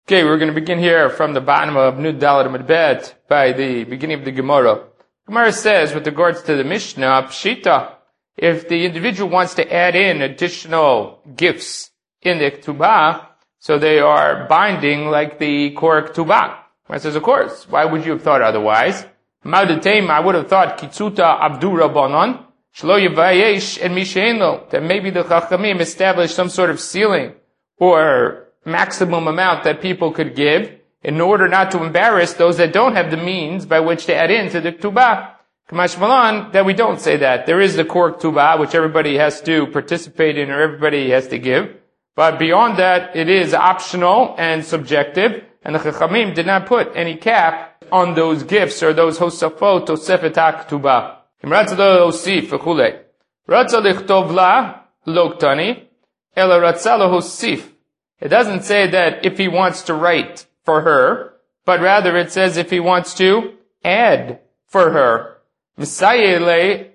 Okay, we're going to begin here from the bottom of Nud Dalet Amud Bet by the beginning of the Gemara. Gemara says, with regards to the Mishnah, Pshita, if the individual wants to add in additional gifts in the Ktubah, so they are binding like the Kor Ktubah. Gemara says, of course, why would you have thought otherwise? Ma'udateim, I would have thought, Kitzuta Abdu Rabbanon, Shlo Yevayesh and Misheino, that maybe the Chachamim established some sort of ceiling or maximum amount that people could give in order not to embarrass those that don't have the means by which to add into the Ktubah. Kamash Malan, that we don't say that. There is the Kor Ktubah, which everybody has to participate in or everybody has to give. But beyond that, it is optional and subjective, and the Chachamim did not put any cap on those gifts or those Hosafot, Tosefet HaKtubah. Im Ratza lo Hosif, v'chulei. Ratza lichtov la, lo ktani, ela Ratza lo Hosif. It doesn't say that if he wants to write for her, but rather it says if he wants to add for her. The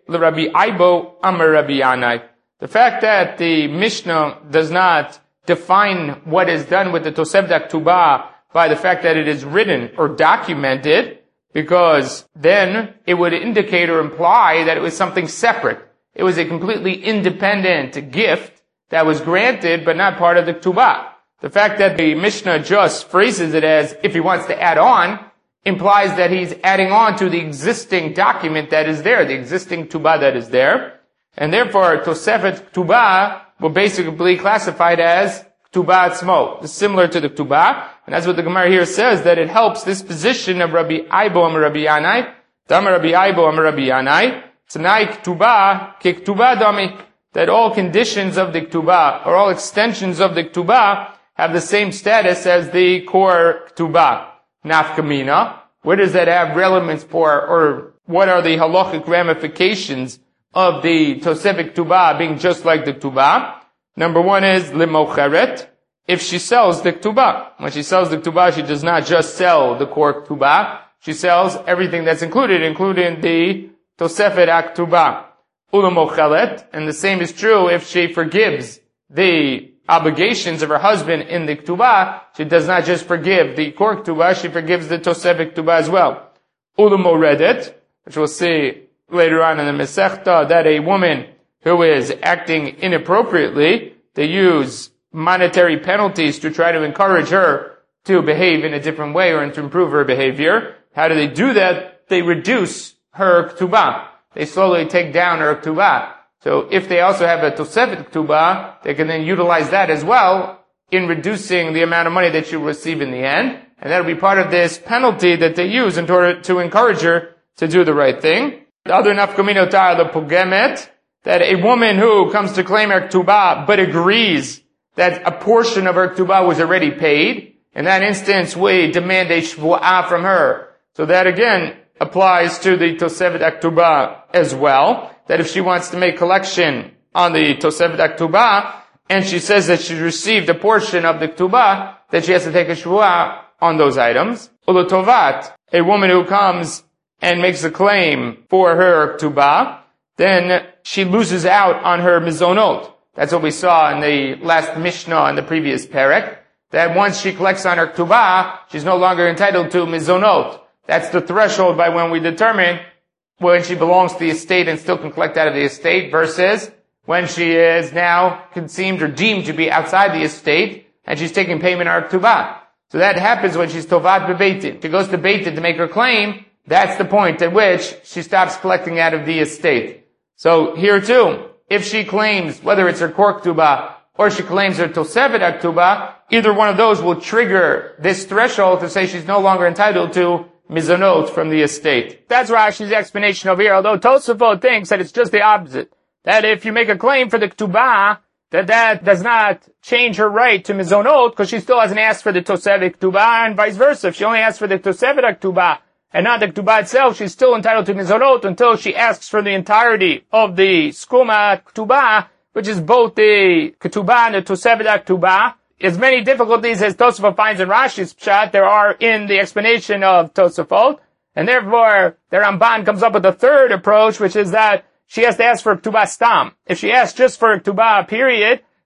fact that the Mishnah does not define what is done with the Tosefet Ktubah by the fact that it is written or documented, because then it would indicate or imply that it was something separate. It was a completely independent gift that was granted but not part of the Ktubah. The fact that the Mishnah just phrases it as if he wants to add on implies that he's adding on to the existing document that is there, the existing Ktubah that is there. And therefore, Tosefet Ktubah will basically be classified as Ktubah Atzmo, similar to the Ktubah. And that's what the Gemara here says, that it helps this position of Rabbi Aibo and Rabbi Yanai, Dama Rabbi Aibo and Rabbi Yanai, Tanai Ktubah, Ke Ktubah Dami, that all conditions of the Ktubah, or all extensions of the Ktubah, have the same status as the Kor Ktubah. Nafkamina, where does that have relevance for, or what are the halachic ramifications of the Tosefet Ktubah being just like the Ktubah? Number one is Limocheret, if she sells the Ktubah. When she sells the Ktubah, she does not just sell the Kor Ktubah, she sells everything that's included, including the Tosefet HaKtubah. Ulamochelet, and the same is true if she forgives the obligations of her husband in the Ktubah. She does not just forgive the Kor Ktubah, she forgives the Tosefet Ktubah as well. Ulamoredet, which we'll see later on in the Masechta, that a woman who is acting inappropriately, they use monetary penalties to try to encourage her to behave in a different way or to improve her behavior. How do they do that? They reduce her Ktubah. They slowly take down her Ktubah. So if they also have a Tosefet Ktubah, they can then utilize that as well in reducing the amount of money that she will receive in the end. And that'll be part of this penalty that they use in order to encourage her to do the right thing. The other nafkamino ta'ala pogemet, that a woman who comes to claim her Ktubah but agrees that a portion of her Ktubah was already paid, in that instance we demand a shvu'ah from her. So that again applies to the Tosefet HaKtubah as well. That if she wants to make collection on the Tosefet HaKtubah, and she says that she received a portion of the Ktubah, that she has to take a shvuah on those items. Ulotovat, a woman who comes and makes a claim for her Ktubah, then she loses out on her mizonot. That's what we saw in the last Mishnah in the previous Perek, that once she collects on her Ktubah, she's no longer entitled to mizonot. That's the threshold by when we determine when she belongs to the estate and still can collect out of the estate versus when she is now conceived or deemed to be outside the estate and she's taking payment on her Ktubah. So that happens when she's tovat bebeitin. She goes to beitin to make her claim. That's the point at which she stops collecting out of the estate. So here too, if she claims, whether it's her Kor Ktubah or she claims her Tosefet HaKtubah, either one of those will trigger this threshold to say she's no longer entitled to mizonot from the estate. That's Rashi's explanation over here, although Tosafot thinks that it's just the opposite. That if you make a claim for the Ktubah, that does not change her right to mizonot, because she still hasn't asked for the Tosefet Ktubah, and vice versa. If she only asks for the Tosefet HaKtubah, and not the Ktubah itself, she's still entitled to mizonot until she asks for the entirety of the Skuma Ktubah, which is both the Ktubah and the Tosefet HaKtubah. As many difficulties as Tosafot finds in Rashi's Pshat, there are in the explanation of Tosafot, and therefore the Ramban comes up with a third approach, which is that she has to ask for Ktubah Stam. If she asks just for Ktubah period,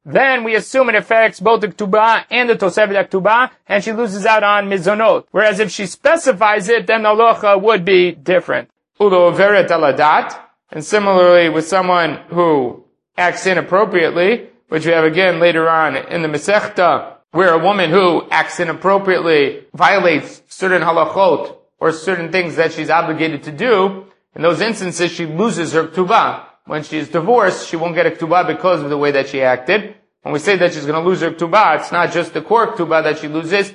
then we assume it affects both the Ktubah and the Tosefet Ktubah, and she loses out on Mizonot. Whereas if she specifies it, then the halacha would be different. Ulo Veret Aladat, and similarly with someone who acts inappropriately, which we have again later on in the Masechta, where a woman who acts inappropriately violates certain halachot or certain things that she's obligated to do, in those instances she loses her Ktubah. When she is divorced, she won't get a Ktubah because of the way that she acted. When we say that she's going to lose her Ktubah, it's not just the core Ktubah that she loses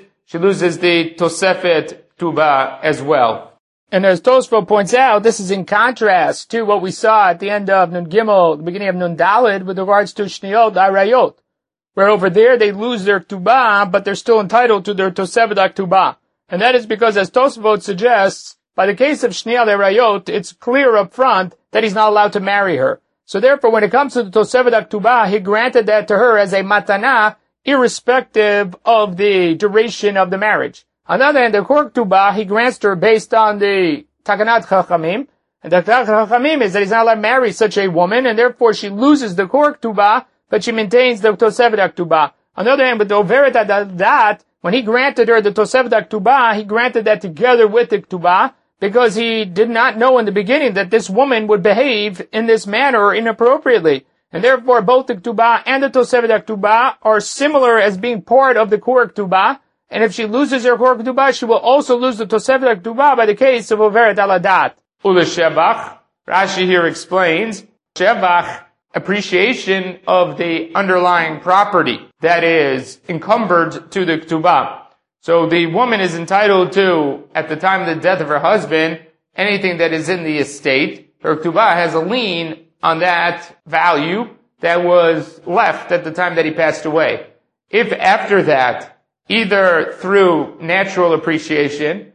the Tosefet Ktubah as well. And as Tosfot points out, this is in contrast to what we saw at the end of Nun Gimel, the beginning of Nun Daled, with regards to Shniot Arayot, where over there they lose their Ktubah, but they're still entitled to their Tosefet Ktubah. And that is because, as Tosfot suggests, by the case of Shniot Arayot, it's clear up front that he's not allowed to marry her. So therefore, when it comes to the Tosefet Ktubah, he granted that to her as a matana, irrespective of the duration of the marriage. On the other hand, the Kor Ktubah, he grants to her based on the Takanat Chachamim, and the Takanat Chachamim is that he's not allowed to marry such a woman, and therefore she loses the Kor Ktubah, but she maintains the Tosefet Ktubah. On the other hand, with the Overet Adadat, when he granted her the Tosefet Ktubah, he granted that together with the Ktubah, because he did not know in the beginning that this woman would behave in this manner inappropriately. And therefore, both the Ktubah and the Tosefet Ktubah are similar as being part of the Kor Ktubah. And if she loses her Kor Ktubah, she will also lose the Tosefet Ktubah by the case of Overet Aladat. Ula Shevach, Rashi here explains, Shevach, appreciation of the underlying property that is encumbered to the Ktubah. So the woman is entitled to, at the time of the death of her husband, anything that is in the estate. Her Ktubah has a lien on that value that was left at the time that he passed away. If after that, either through natural appreciation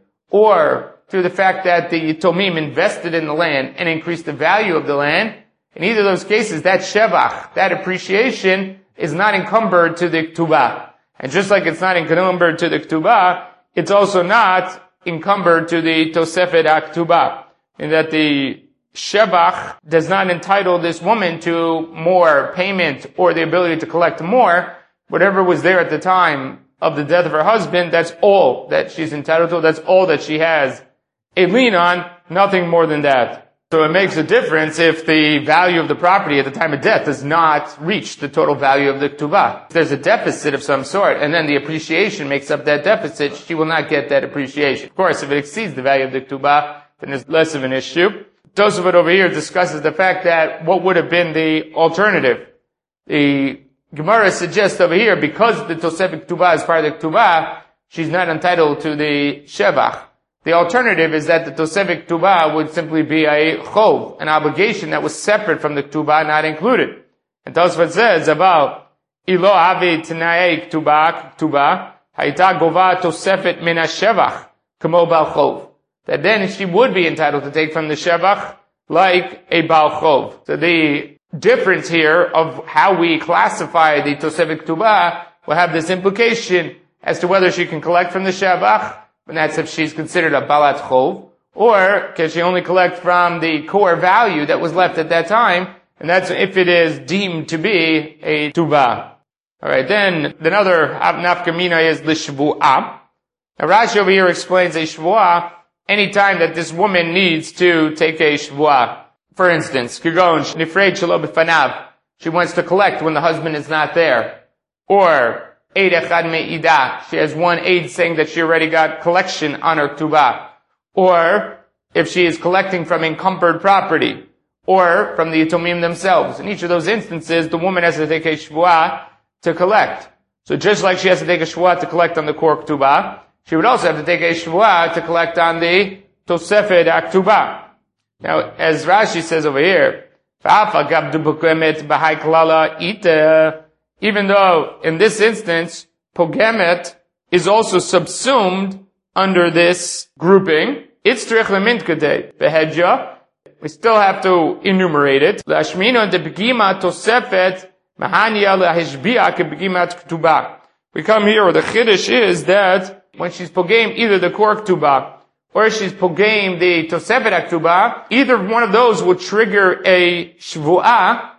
or through the fact that the Yitomim invested in the land and increased the value of the land, in either of those cases, that Shevach, that appreciation, is not encumbered to the Ktubah. And just like it's not encumbered to the Ktubah, it's also not encumbered to the Tosefet Ktubah. In that the Shevach does not entitle this woman to more payment or the ability to collect more. Whatever was there at the time of the death of her husband, that's all that she's entitled to, that's all that she has a lien on, nothing more than that. So it makes a difference if the value of the property at the time of death does not reach the total value of the Ktubah. If there's a deficit of some sort, and then the appreciation makes up that deficit, she will not get that appreciation. Of course, if it exceeds the value of the Ktubah, then it's less of an issue. Tosafot over here discusses the fact that what would have been the alternative. The Gemara suggests over here, because the Tosefet Ktubah is part of the Ktubah, she's not entitled to the Shevach. The alternative is that the Tosefet Ktubah would simply be a chov, an obligation that was separate from the Ktubah, not included. And Tosafot says about Ilo Avi T'nai Ktubah, Hayta Gova Tosefet Min HaShevach, Kamo Bal Chov. That then she would be entitled to take from the Shevach like a Bal Chov. So the difference here of how we classify the Tosefet Ktubah will have this implication as to whether she can collect from the Shevach, and that's if she's considered a Balat Chov, or can she only collect from the core value that was left at that time, and that's if it is deemed to be a Tubah. Alright, then another nafkamina is the Shvu'ah. Now Rashi over here explains a Shvu'ah any time that this woman needs to take a Shvu'ah. For instance, Kigon Nifrei Shelo B'fanav, she wants to collect when the husband is not there. Or Eid Echad Me'idah, she has one aid saying that she already got collection on her Ktubah. Or if she is collecting from encumbered property, or from the Yitomim themselves. In each of those instances, the woman has to take a Shvu'ah to collect. So just like she has to take a Shvu'ah to collect on the core Ktubah, she would also have to take a Shvu'ah to collect on the Tosefet Ktubah. Now, as Rashi says over here, even though in this instance, Pogemet is also subsumed under this grouping, we still have to enumerate it. We come here, the Chiddush is that when she's Pogem either the Kor Ktubah or she's Pogem the Tosefet Ktubah, either one of those will trigger a Shvu'ah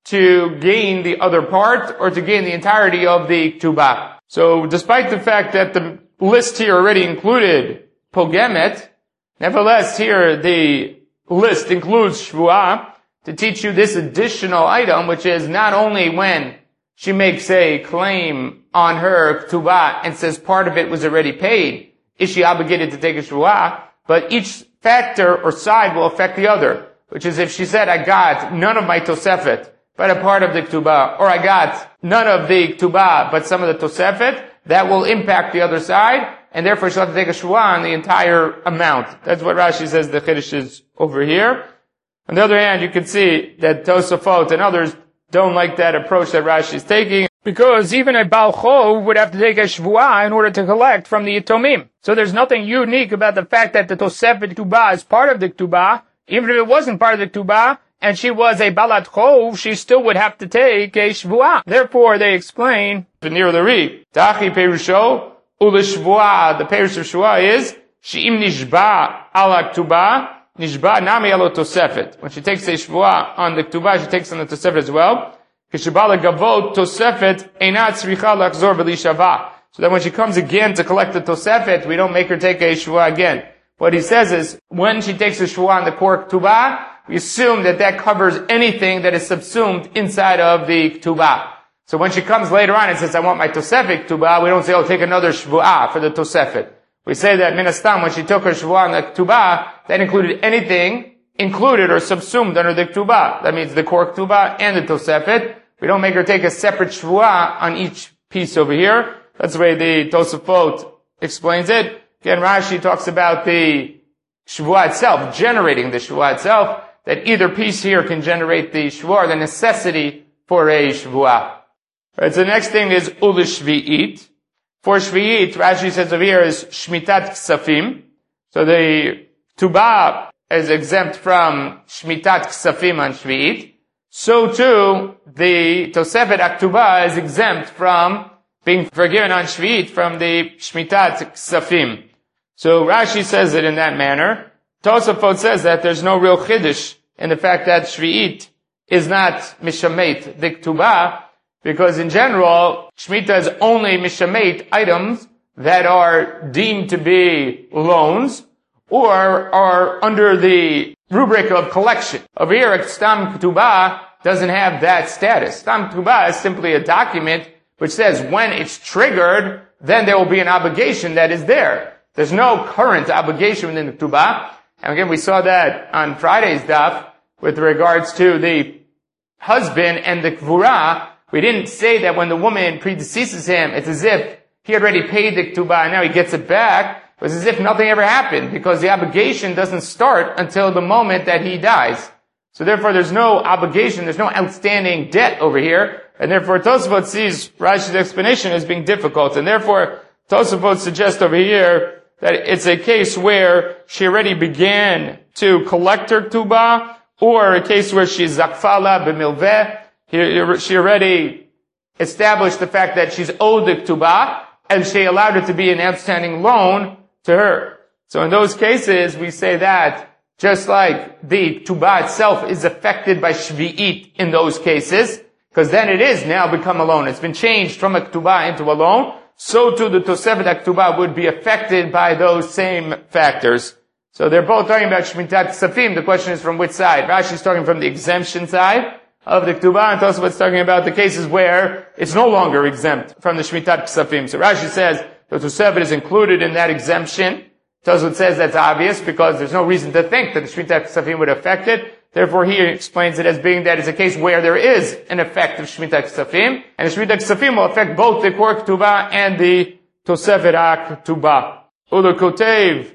to gain the other part or to gain the entirety of the ktubah. So despite the fact that the list here already included pogemet, nevertheless here the list includes shvuah to teach you this additional item, which is not only when she makes a claim on her ktubah and says part of it was already paid, is she obligated to take a shvuah, but each factor or side will affect the other, which is if she said, I got none of my tosefet, but a part of the ktubah, or I got none of the ktubah, but some of the tosefet, that will impact the other side, and therefore she'll have to take a shvuah on the entire amount. That's what Rashi says the Chiddush is over here. On the other hand, you can see that Tosafot and others don't like that approach that Rashi is taking, because even a Baal Chov would have to take a shvuah in order to collect from the Yitomim. So there's nothing unique about the fact that the Tosefet Ktubah is part of the Ktubah. Even if it wasn't part of the Ktubah, and she was a Balat Chov, she still would have to take a shvuah. Therefore, they explain, near the Ri, Tachi Perusho, Ula Shvuah, the Perush of Shvuah is, She'im Nishba ala Ktubah, Nishba nami alo tosefet. When she takes a shvuah on the ktubah, she takes on the tosefet as well. Kishibala gavot tosefet einat tzricha lachzor v'lishava. So that when she comes again to collect the tosefet, we don't make her take a shvuah again. What he says is, when she takes a shvuah on the core ktubah, we assume that that covers anything that is subsumed inside of the ktubah. So when she comes later on and says, I want my tosefet ktubah, we don't say, oh, take another shvuah for the tosefet. We say that Minastam, when she took her shvuah on the ktubah, that included anything included or subsumed under the ktubah. That means the core ktubah and the tosefet. We don't make her take a separate shvuah on each piece over here. That's the way the Tosafot explains it. Again, Rashi talks about the shvuah itself, generating the shvuah itself, that either piece here can generate the shvuah, the necessity for a shvuah. Right, so the next thing is ulishvi'it. For Shvi'it, Rashi says over here is Shmitat Ksafim. So the Tubah is exempt from Shmitat Ksafim on Shvi'it. So too, the Tosefet Aktubah is exempt from being forgiven on Shvi'it from the Shmitat Ksafim. So Rashi says it in that manner. Tosafot says that there's no real Chiddush in the fact that Shvi'it is not Mishamet, the Ktubah, because in general, Shemitah is only mishameit items that are deemed to be loans or are under the rubric of collection. Over here, Stam Ketubah doesn't have that status. Stam Ketubah is simply a document which says when it's triggered, then there will be an obligation that is there. There's no current obligation within the Ketubah. And again, we saw that on Friday's daf with regards to the husband and the Kvurah. We didn't say that when the woman predeceases him, it's as if he had already paid the ktubah and now he gets it back. It was as if nothing ever happened because the obligation doesn't start until the moment that he dies. So therefore there's no obligation, there's no outstanding debt over here. And therefore Tosafot sees Rashi's explanation as being difficult. And therefore Tosafot suggests over here that it's a case where she already began to collect her ktubah, or a case where she's zakfala b'milveh. She already established the fact that she's owed the ktubah, and she allowed it to be an outstanding loan to her. So in those cases, we say that just like the ktubah itself is affected by shvi'it in those cases, because then it is now become a loan. It's been changed from a ktubah into a loan. So too the Tosefet ktubah would be affected by those same factors. So they're both talking about Shmitat Ksafim. The question is from which side? Rashi's talking from the exemption side of the Ktubah, and Tosafot's talking about the cases where it's no longer exempt from the Shmitat Ksafim. So Rashi says the Tosefet is included in that exemption. Tosafot says that's obvious because there's no reason to think that the Shmitat Ksafim would affect it. Therefore, he explains it as being that it's a case where there is an effect of Shmitat Ksafim, and the Shmitat Ksafim will affect both the Kor Ktubah and the Tosefet HaKtubah. Ula Kotev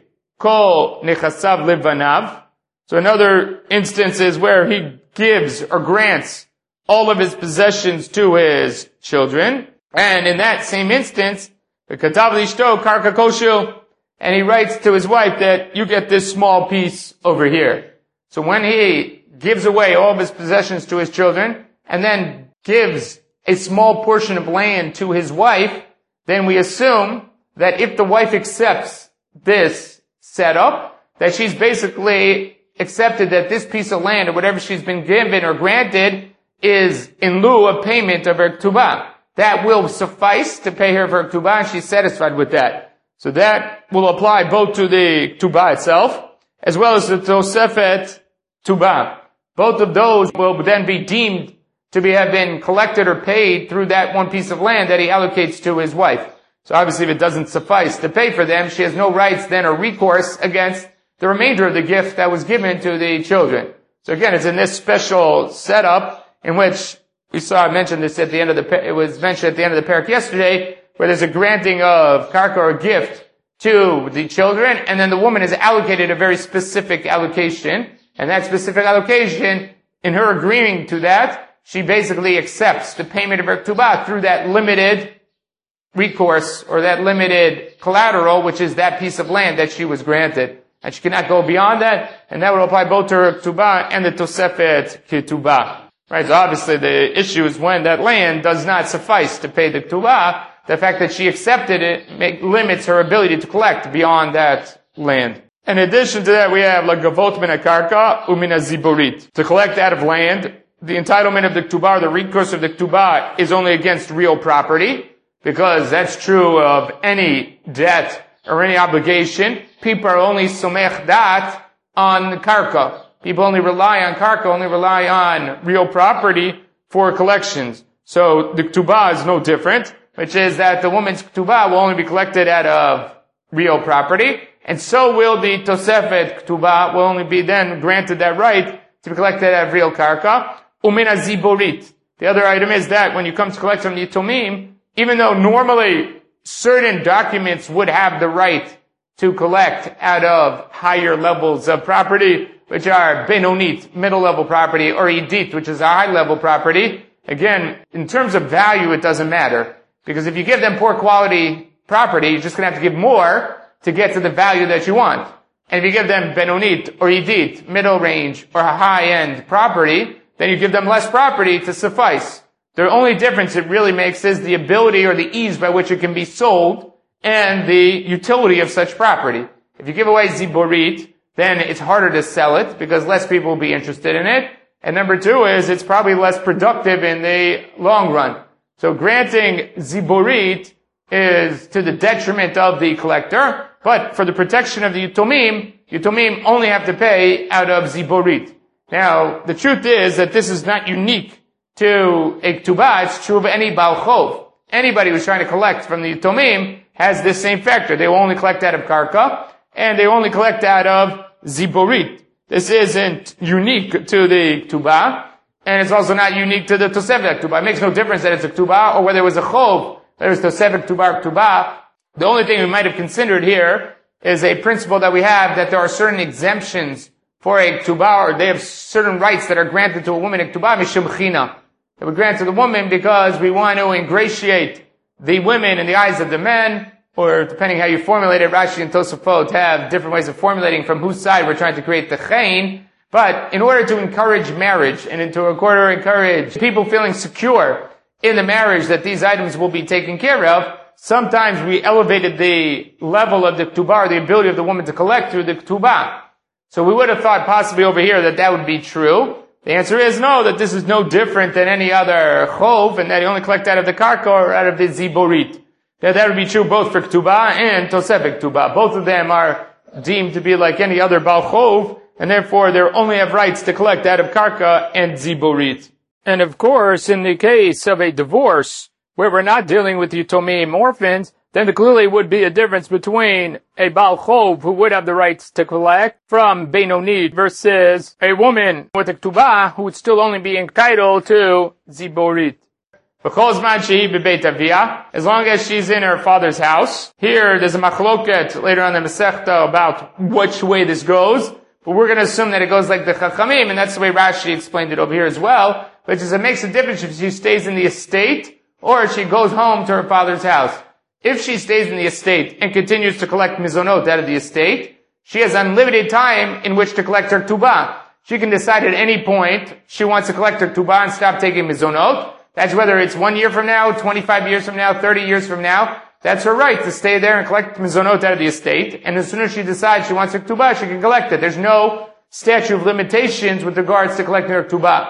Kol Nechasav Levanav. So another instance is where he gives or grants all of his possessions to his children. And in that same instance, the Katav Lishto Karka Koshil, and he writes to his wife that you get this small piece over here. So when he gives away all of his possessions to his children and then gives a small portion of land to his wife, then we assume that if the wife accepts this setup, that she's basically accepted that this piece of land or whatever she's been given or granted is in lieu of payment of her ktubah. That will suffice to pay her for her ktubah, and she's satisfied with that. So that will apply both to the ktubah itself, as well as the tosefet ktubah. Both of those will then be deemed to have been collected or paid through that one piece of land that he allocates to his wife. So obviously if it doesn't suffice to pay for them, she has no rights then or recourse against the remainder of the gift that was given to the children. So again, it's in this special setup in which we saw, I mentioned this at the end of it was mentioned at the end of the parak yesterday, where there's a granting of karka or gift to the children, and then the woman is allocated a very specific allocation, and that specific allocation, in her agreeing to that, she basically accepts the payment of her ktubah through that limited recourse, or that limited collateral, which is that piece of land that she was granted. And she cannot go beyond that, and that will apply both to her ktubah and the tosefet ketubah. Right, so obviously the issue is when that land does not suffice to pay the ktubah, the fact that she accepted it limits her ability to collect beyond that land. In addition to that, we have lagavot min hakarka umin haziborit. To collect out of land, the entitlement of the ktubah, or the recourse of the ktubah, is only against real property, because that's true of any debt or any obligation. People are only somech dat on karka. People only rely on karka, only rely on real property for collections. So the ktubah is no different, which is that the woman's ktubah will only be collected out of real property, and so will the tosefet ktubah will only be then granted that right to be collected out of real karka. Umin haziborit. The other item is that when you come to collect from the yitomim, even though normally certain documents would have the right to collect out of higher levels of property, which are benonit, middle level property, or idit, which is a high level property. Again, in terms of value, it doesn't matter. Because if you give them poor quality property, you're just going to have to give more to get to the value that you want. And if you give them benonit, or idit, middle range, or high end property, then you give them less property to suffice. The only difference it really makes is the ability or the ease by which it can be sold and the utility of such property. If you give away ziborit, then it's harder to sell it because less people will be interested in it. And number two is it's probably less productive in the long run. So granting ziborit is to the detriment of the collector, but for the protection of the yitomim only have to pay out of ziborit. Now, the truth is that this is not unique to a ktubah, it's true of any Baal Chov. Anybody who's trying to collect from the yitomim has this same factor. They will only collect out of karka, and they only collect out of ziborit. This isn't unique to the ktubah, and it's also not unique to the tosefet ktubah. It makes no difference that it's a ktubah or whether it was a chov, whether it was tosefet ktubah or ktubah. The only thing we might have considered here is a principle that we have that there are certain exemptions for a ktubah, or they have certain rights that are granted to a woman in ktubah, mishum china. That we grant to the woman because we want to ingratiate the women in the eyes of the men, or depending how you formulate it, Rashi and Tosafot have different ways of formulating from whose side we're trying to create the chayin. But in order to encourage marriage and in order to encourage people feeling secure in the marriage that these items will be taken care of, sometimes we elevated the level of the ktubah, or the ability of the woman to collect through the ktubah. So we would have thought possibly over here that that would be true. The answer is no, that this is no different than any other chov, and that you only collect out of the karka or out of the ziborit. That would be true both for ktubah and tosefet ktubah. Both of them are deemed to be like any other Baal Chov, and therefore they only have rights to collect out of karka and ziborit. And of course, in the case of a divorce, where we're not dealing with yitomim orphans, then there clearly would be a difference between a Baal Chov who would have the rights to collect from Benoni versus a woman with a ktubah who would still only be entitled to ziborit. As long as she's in her father's house. Here, there's a machloket later on in the Masechta about which way this goes, but we're going to assume that it goes like the Chachamim, and that's the way Rashi explained it over here as well, which is it makes a difference if she stays in the estate or if she goes home to her father's house. If she stays in the estate and continues to collect mizonot out of the estate, she has unlimited time in which to collect her ktubah. She can decide at any point she wants to collect her ktubah and stop taking mizonot. That's whether it's 1 year from now, 25 years from now, 30 years from now. That's her right to stay there and collect mizonot out of the estate. And as soon as she decides she wants her ktubah, she can collect it. There's no statute of limitations with regards to collecting her ktubah.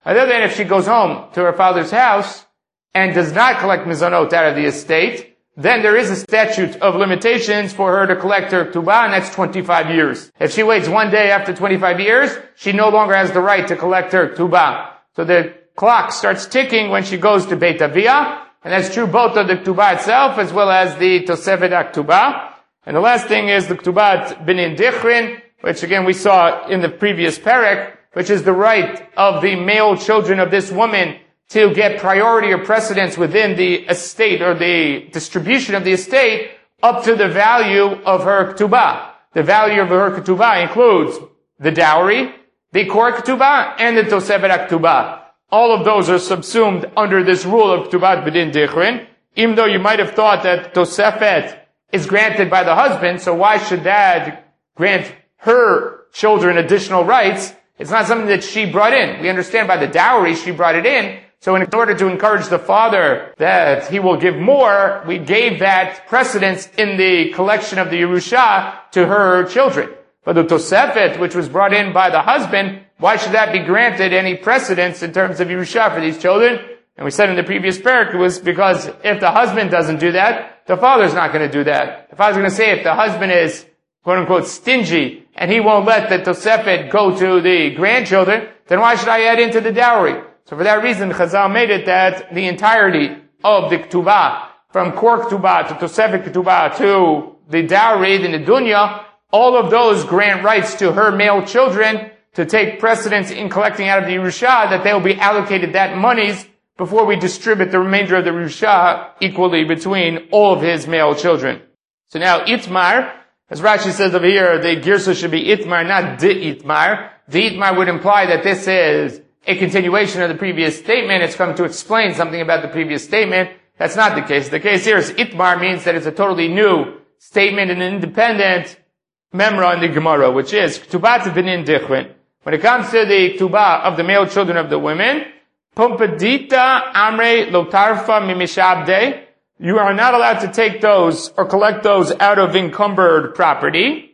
On the other hand, if she goes home to her father's house and does not collect mizanot out of the estate, then there is a statute of limitations for her to collect her ktubah, and that's 25 years. If she waits one day after 25 years, she no longer has the right to collect her ktubah. So the clock starts ticking when she goes to Beit Aviyah, and that's true both of the ktubah itself as well as the Tosefet HaKtubah. And the last thing is the Ktubat Binin Dichrin, which again we saw in the previous parak, which is the right of the male children of this woman to get priority or precedence within the estate or the distribution of the estate up to the value of her Ktubah. The value of her Ktubah includes the dowry, the Kor Ktubah, and the Tosefet HaKtubah. All of those are subsumed under this rule of Ktubat B'din Dichrin, even though you might have thought that Tosefet is granted by the husband, so why should dad grant her children additional rights? It's not something that she brought in. We understand by the dowry she brought it in, so in order to encourage the father that he will give more, we gave that precedence in the collection of the Yerusha to her children. But the Tosefet, which was brought in by the husband, why should that be granted any precedence in terms of Yerusha for these children? And we said in the previous parak, it was because if the husband doesn't do that, the father's not going to do that. The father's going to say if the husband is, quote unquote, stingy, and he won't let the Tosefet go to the grandchildren, then why should I add into the dowry? So for that reason, Chazal made it that the entirety of the Ktubah, from Kor Ktubah to Tosefet Ktubah to the dowry, the Nedunya, all of those grant rights to her male children to take precedence in collecting out of the Yerusha, that they will be allocated that monies before we distribute the remainder of the Yerusha equally between all of his male children. So now Itmar, as Rashi says over here, the Girsa should be Itmar, not De Itmar. The Itmar would imply that this is a continuation of the previous statement. It's come to explain something about the previous statement. That's not the case. The case here is Itmar means that it's a totally new statement, an independent memra in the Gemara, which is Ktubat B'nin Dichrin. When it comes to the Ktubah of the male children of the women, Pumpadita Amre Lotarfa Mimishabde, you are not allowed to take those or collect those out of encumbered property.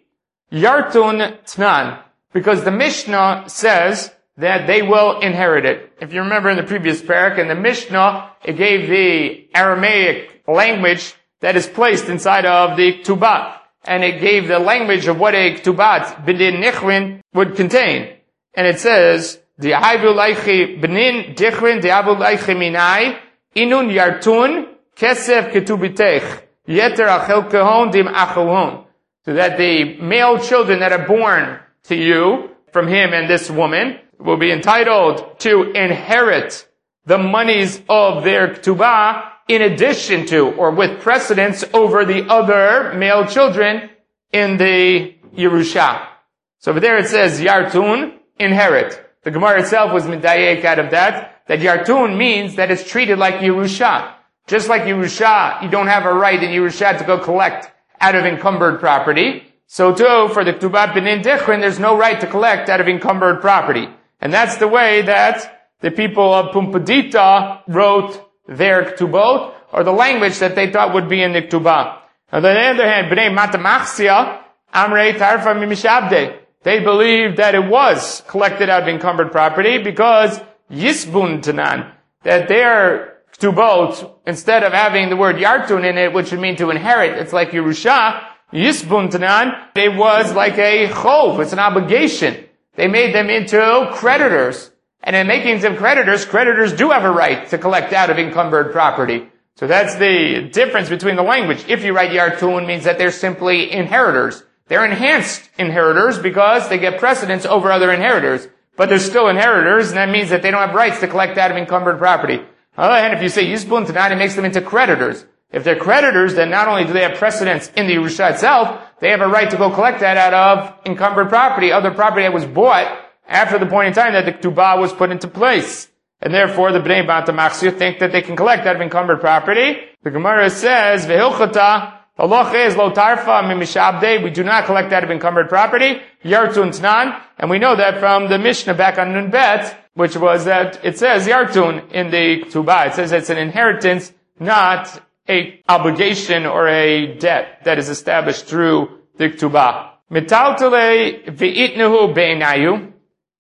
Yartun Tnan, because the Mishnah says that they will inherit it. If you remember in the previous parak, in the Mishnah, it gave the Aramaic language that is placed inside of the Ktubah. And it gave the language of what a Ktubat B'din Dichrin would contain. And it says, Di'avu Laichi B'nin Dichrin Di'avu Laichi Minai Inun Yartun Kesef Ketubitech Yeter Achel Kehon Dim Achilhon. So that the male children that are born to you from him and this woman will be entitled to inherit the monies of their Ktubah in addition to or with precedence over the other male children in the Yerusha. So over there it says Yartun, inherit. The Gemara itself was medayek out of that Yartun means that it's treated like Yerusha. Just like Yerusha, you don't have a right in Yerusha to go collect out of encumbered property. So too, for the Ktubat B'nin Dichrin, there's no right to collect out of encumbered property. And that's the way that the people of Pumpadita wrote their Ktubot, or the language that they thought would be in the Ktubah. On the other hand, B'nai Matamachsia, Amrei Tarfa Mimishabde, they believed that it was collected out of encumbered property because Yisbun Tanan, that their Ktubot, instead of having the word Yartun in it, which would mean to inherit, it's like Yerusha, Yisbun Tanan, it was like a chov, it's an obligation. They made them into creditors. And in making them creditors do have a right to collect out of encumbered property. So that's the difference between the language. If you write Yartun, means that they're simply inheritors. They're enhanced inheritors because they get precedence over other inheritors. But they're still inheritors, and that means that they don't have rights to collect out of encumbered property. On the other hand, if you say Yisbun Tanan, it makes them into creditors. If they're creditors, then not only do they have precedence in the Yerusha itself, they have a right to go collect that out of encumbered property, other property that was bought after the point in time that the Ktubah was put into place. And therefore, the Bnei Matamachsia think that they can collect out of encumbered property. The Gemara says, V'hilchata, halacha is lo tarfa mimishabde, we do not collect out of encumbered property, Yartun Tnan, and we know that from the Mishnah back on Nun Bet, which was that it says Yartun in the Ktubah. It says it's an inheritance, not a obligation or a debt that is established through the Ktubah. Metaltele v'itnehu be'inayu,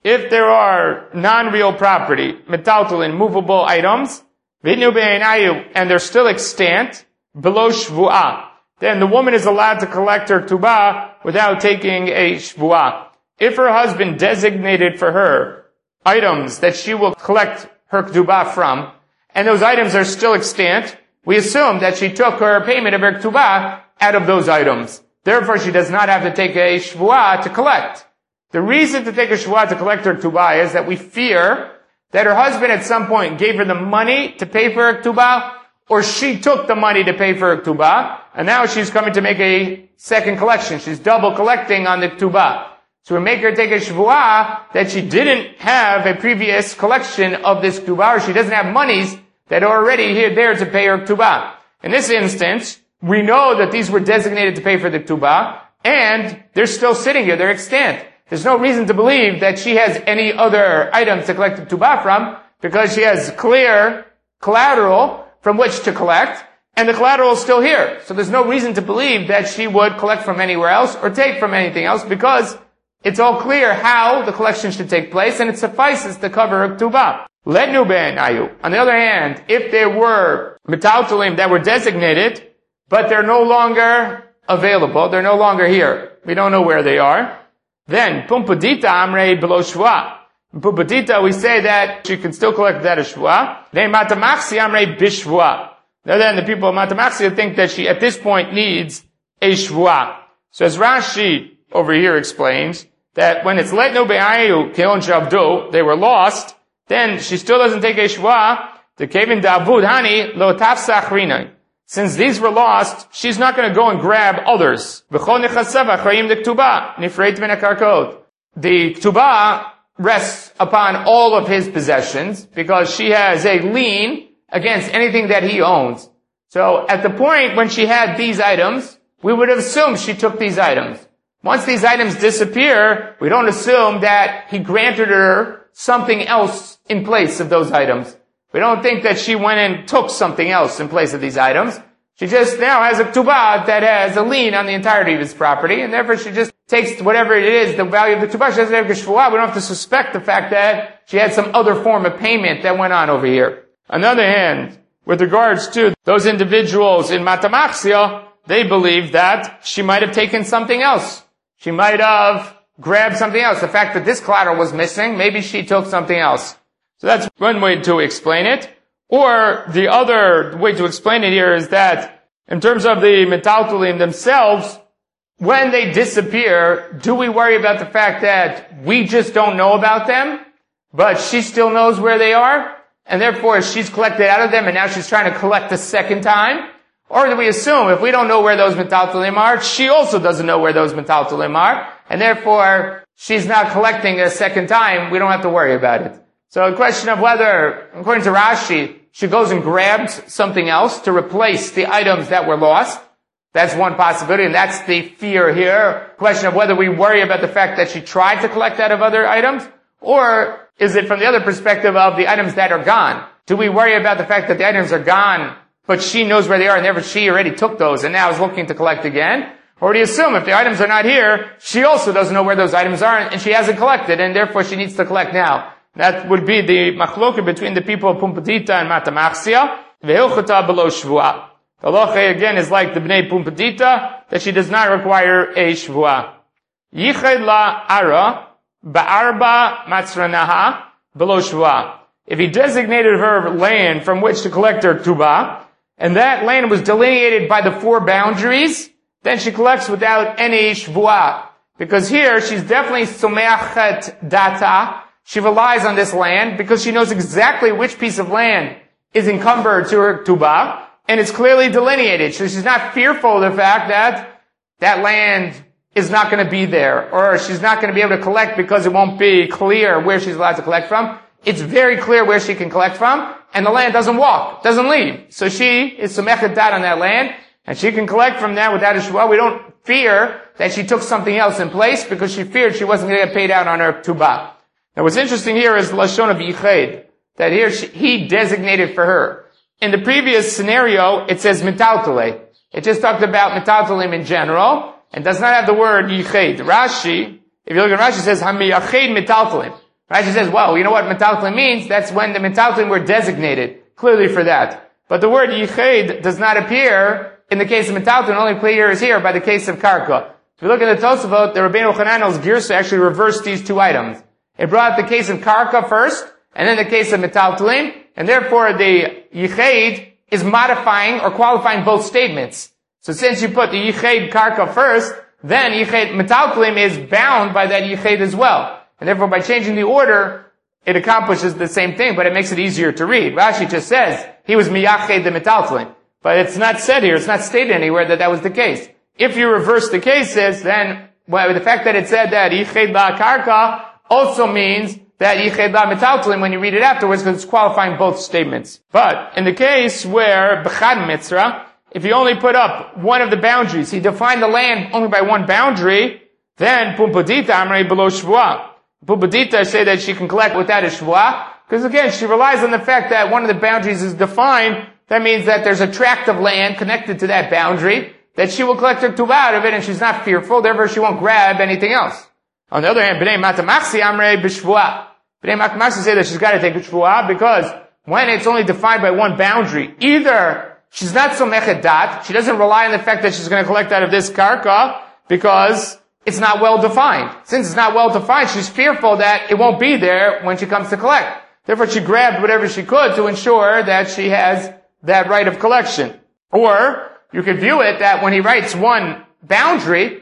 if there are non-real property, metaltalin, movable items, and they're still extant, below shvu'ah, then the woman is allowed to collect her tubah without taking a shvu'ah. If her husband designated for her items that she will collect her tubah from, and those items are still extant, we assume that she took her payment of her tubah out of those items. Therefore, she does not have to take a shvu'ah to collect. The reason to take a shvu'ah to collect her tubah is that we fear that her husband at some point gave her the money to pay for her tubah, or she took the money to pay for her tubah, and now she's coming to make a second collection. She's double collecting on the tubah. So we make her take a shvu'ah that she didn't have a previous collection of this tubah, or she doesn't have monies that are already here there to pay her tubah. In this instance, we know that these were designated to pay for the tubah, and they're still sitting here, they're extant. There's no reason to believe that she has any other items to collect the tubah from, because she has clear collateral from which to collect, and the collateral is still here. So there's no reason to believe that she would collect from anywhere else or take from anything else, because it's all clear how the collection should take place, and it suffices to cover her tubah. Letnu be'enayu. On the other hand, if there were metaltalim that were designated, but they're no longer available, they're no longer here, we don't know where they are, then pumpadita amrei below shvu'ah. In pumpadita we say that she can still collect that as shvu'ah. Then matamaxi amrei bishvu'ah. Now then the people of matamaxi think that she at this point needs a shvu'ah. So as Rashi over here explains, that when it's letnu be'ayu keon shavdu, they were lost, then she still doesn't take a shvu'ah. The kevin davud hani lo tafsach rinai. Since these were lost, she's not going to go and grab others. The ktubah rests upon all of his possessions because she has a lien against anything that he owns. So at the point when she had these items, we would have assumed she took these items. Once these items disappear, we don't assume that he granted her something else in place of those items. We don't think that she went and took something else in place of these items. She just now has a ktubah that has a lien on the entirety of his property, and therefore she just takes whatever it is, the value of the ktubah. She doesn't have a shvu'ah. We don't have to suspect the fact that she had some other form of payment that went on over here. On the other hand, with regards to those individuals in Matamaxia, they believe that she might have taken something else. She might have grabbed something else. The fact that this collateral was missing, maybe she took something else. So that's one way to explain it. Or the other way to explain it here is that in terms of the metaltalim themselves, when they disappear, do we worry about the fact that we just don't know about them, but she still knows where they are, and therefore she's collected out of them and now she's trying to collect a second time? Or do we assume if we don't know where those metaltalim are, she also doesn't know where those metaltalim are, and therefore she's not collecting a second time, we don't have to worry about it. So a question of whether, according to Rashi, she goes and grabs something else to replace the items that were lost. That's one possibility, and that's the fear here. Question of whether we worry about the fact that she tried to collect out of other items, or is it from the other perspective of the items that are gone? Do we worry about the fact that the items are gone, but she knows where they are, and therefore she already took those and now is looking to collect again? Or do you assume if the items are not here, she also doesn't know where those items are, and she hasn't collected, and therefore she needs to collect now? That would be the machloket between the people of Pumpadita and Matamaxia. Ve'ilchata below shvu'ah. The halacha again is like the Bnei Pumpadita, that she does not require a shvu'ah. Yichad la ara ba'arba matzranaha below shvu'ah. If he designated her land from which to collect her tubah, and that land was delineated by the 4 boundaries, then she collects without any shvu'ah. Because here she's definitely someachet data. She relies on this land because she knows exactly which piece of land is encumbered to her tubah, and it's clearly delineated. So she's not fearful of the fact that that land is not going to be there, or she's not going to be able to collect because it won't be clear where she's allowed to collect from. It's very clear where she can collect from, and the land doesn't walk, doesn't leave. So she is somechet dat on that land, and she can collect from that without a shvu'ah. We don't fear that she took something else in place because she feared she wasn't going to get paid out on her tubah. Now what's interesting here is Lashon of Yichad, that here he designated for her. In the previous scenario, it says metaltale. It just talked about metaltalim in general, and does not have the word Yichad. Rashi, if you look at Rashi, it says hamiyached metaltalim. Rashi says, well, you know what metaltalin means? That's when the metaltalin were designated, clearly for that. But the word yichid does not appear in the case of metaltalin, only appears here by the case of karka. If you look at the Tosafot, the Rabbeinu Hananel's Girsa actually reversed these two items. It brought the case of karka first, and then the case of metaltalin, and therefore the yichid is modifying or qualifying both statements. So since you put the yichid karka first, then yichid metaltalin is bound by that yichid as well. And therefore by changing the order, it accomplishes the same thing, but it makes it easier to read. Rashi just says, he was miyached the metaltalin. But it's not said here, it's not stated anywhere that was the case. If you reverse the cases, then the fact that it said that yichid la karka also means that yichid la metaltalin when you read it afterwards, because it's qualifying both statements. But in the case where b'chad mitzra, if you only put up one of the boundaries, he defined the land only by one boundary, then pumbedita amrei below shvuah. Pumbedita say that she can collect without a shvuah, because again, she relies on the fact that one of the boundaries is defined. That means that there's a tract of land connected to that boundary, that she will collect her tuvah out of it, and she's not fearful, therefore she won't grab anything else. On the other hand, b'nei matamachsi amrei b'shvuah. B'nei matamachsi say that she's got to take a shvuah, because when it's only defined by one boundary, either she's not so mechedat, she doesn't rely on the fact that she's going to collect out of this karka, because it's not well defined. Since it's not well defined, she's fearful that it won't be there when she comes to collect. Therefore she grabbed whatever she could to ensure that she has that right of collection. Or, you could view it that when he writes one boundary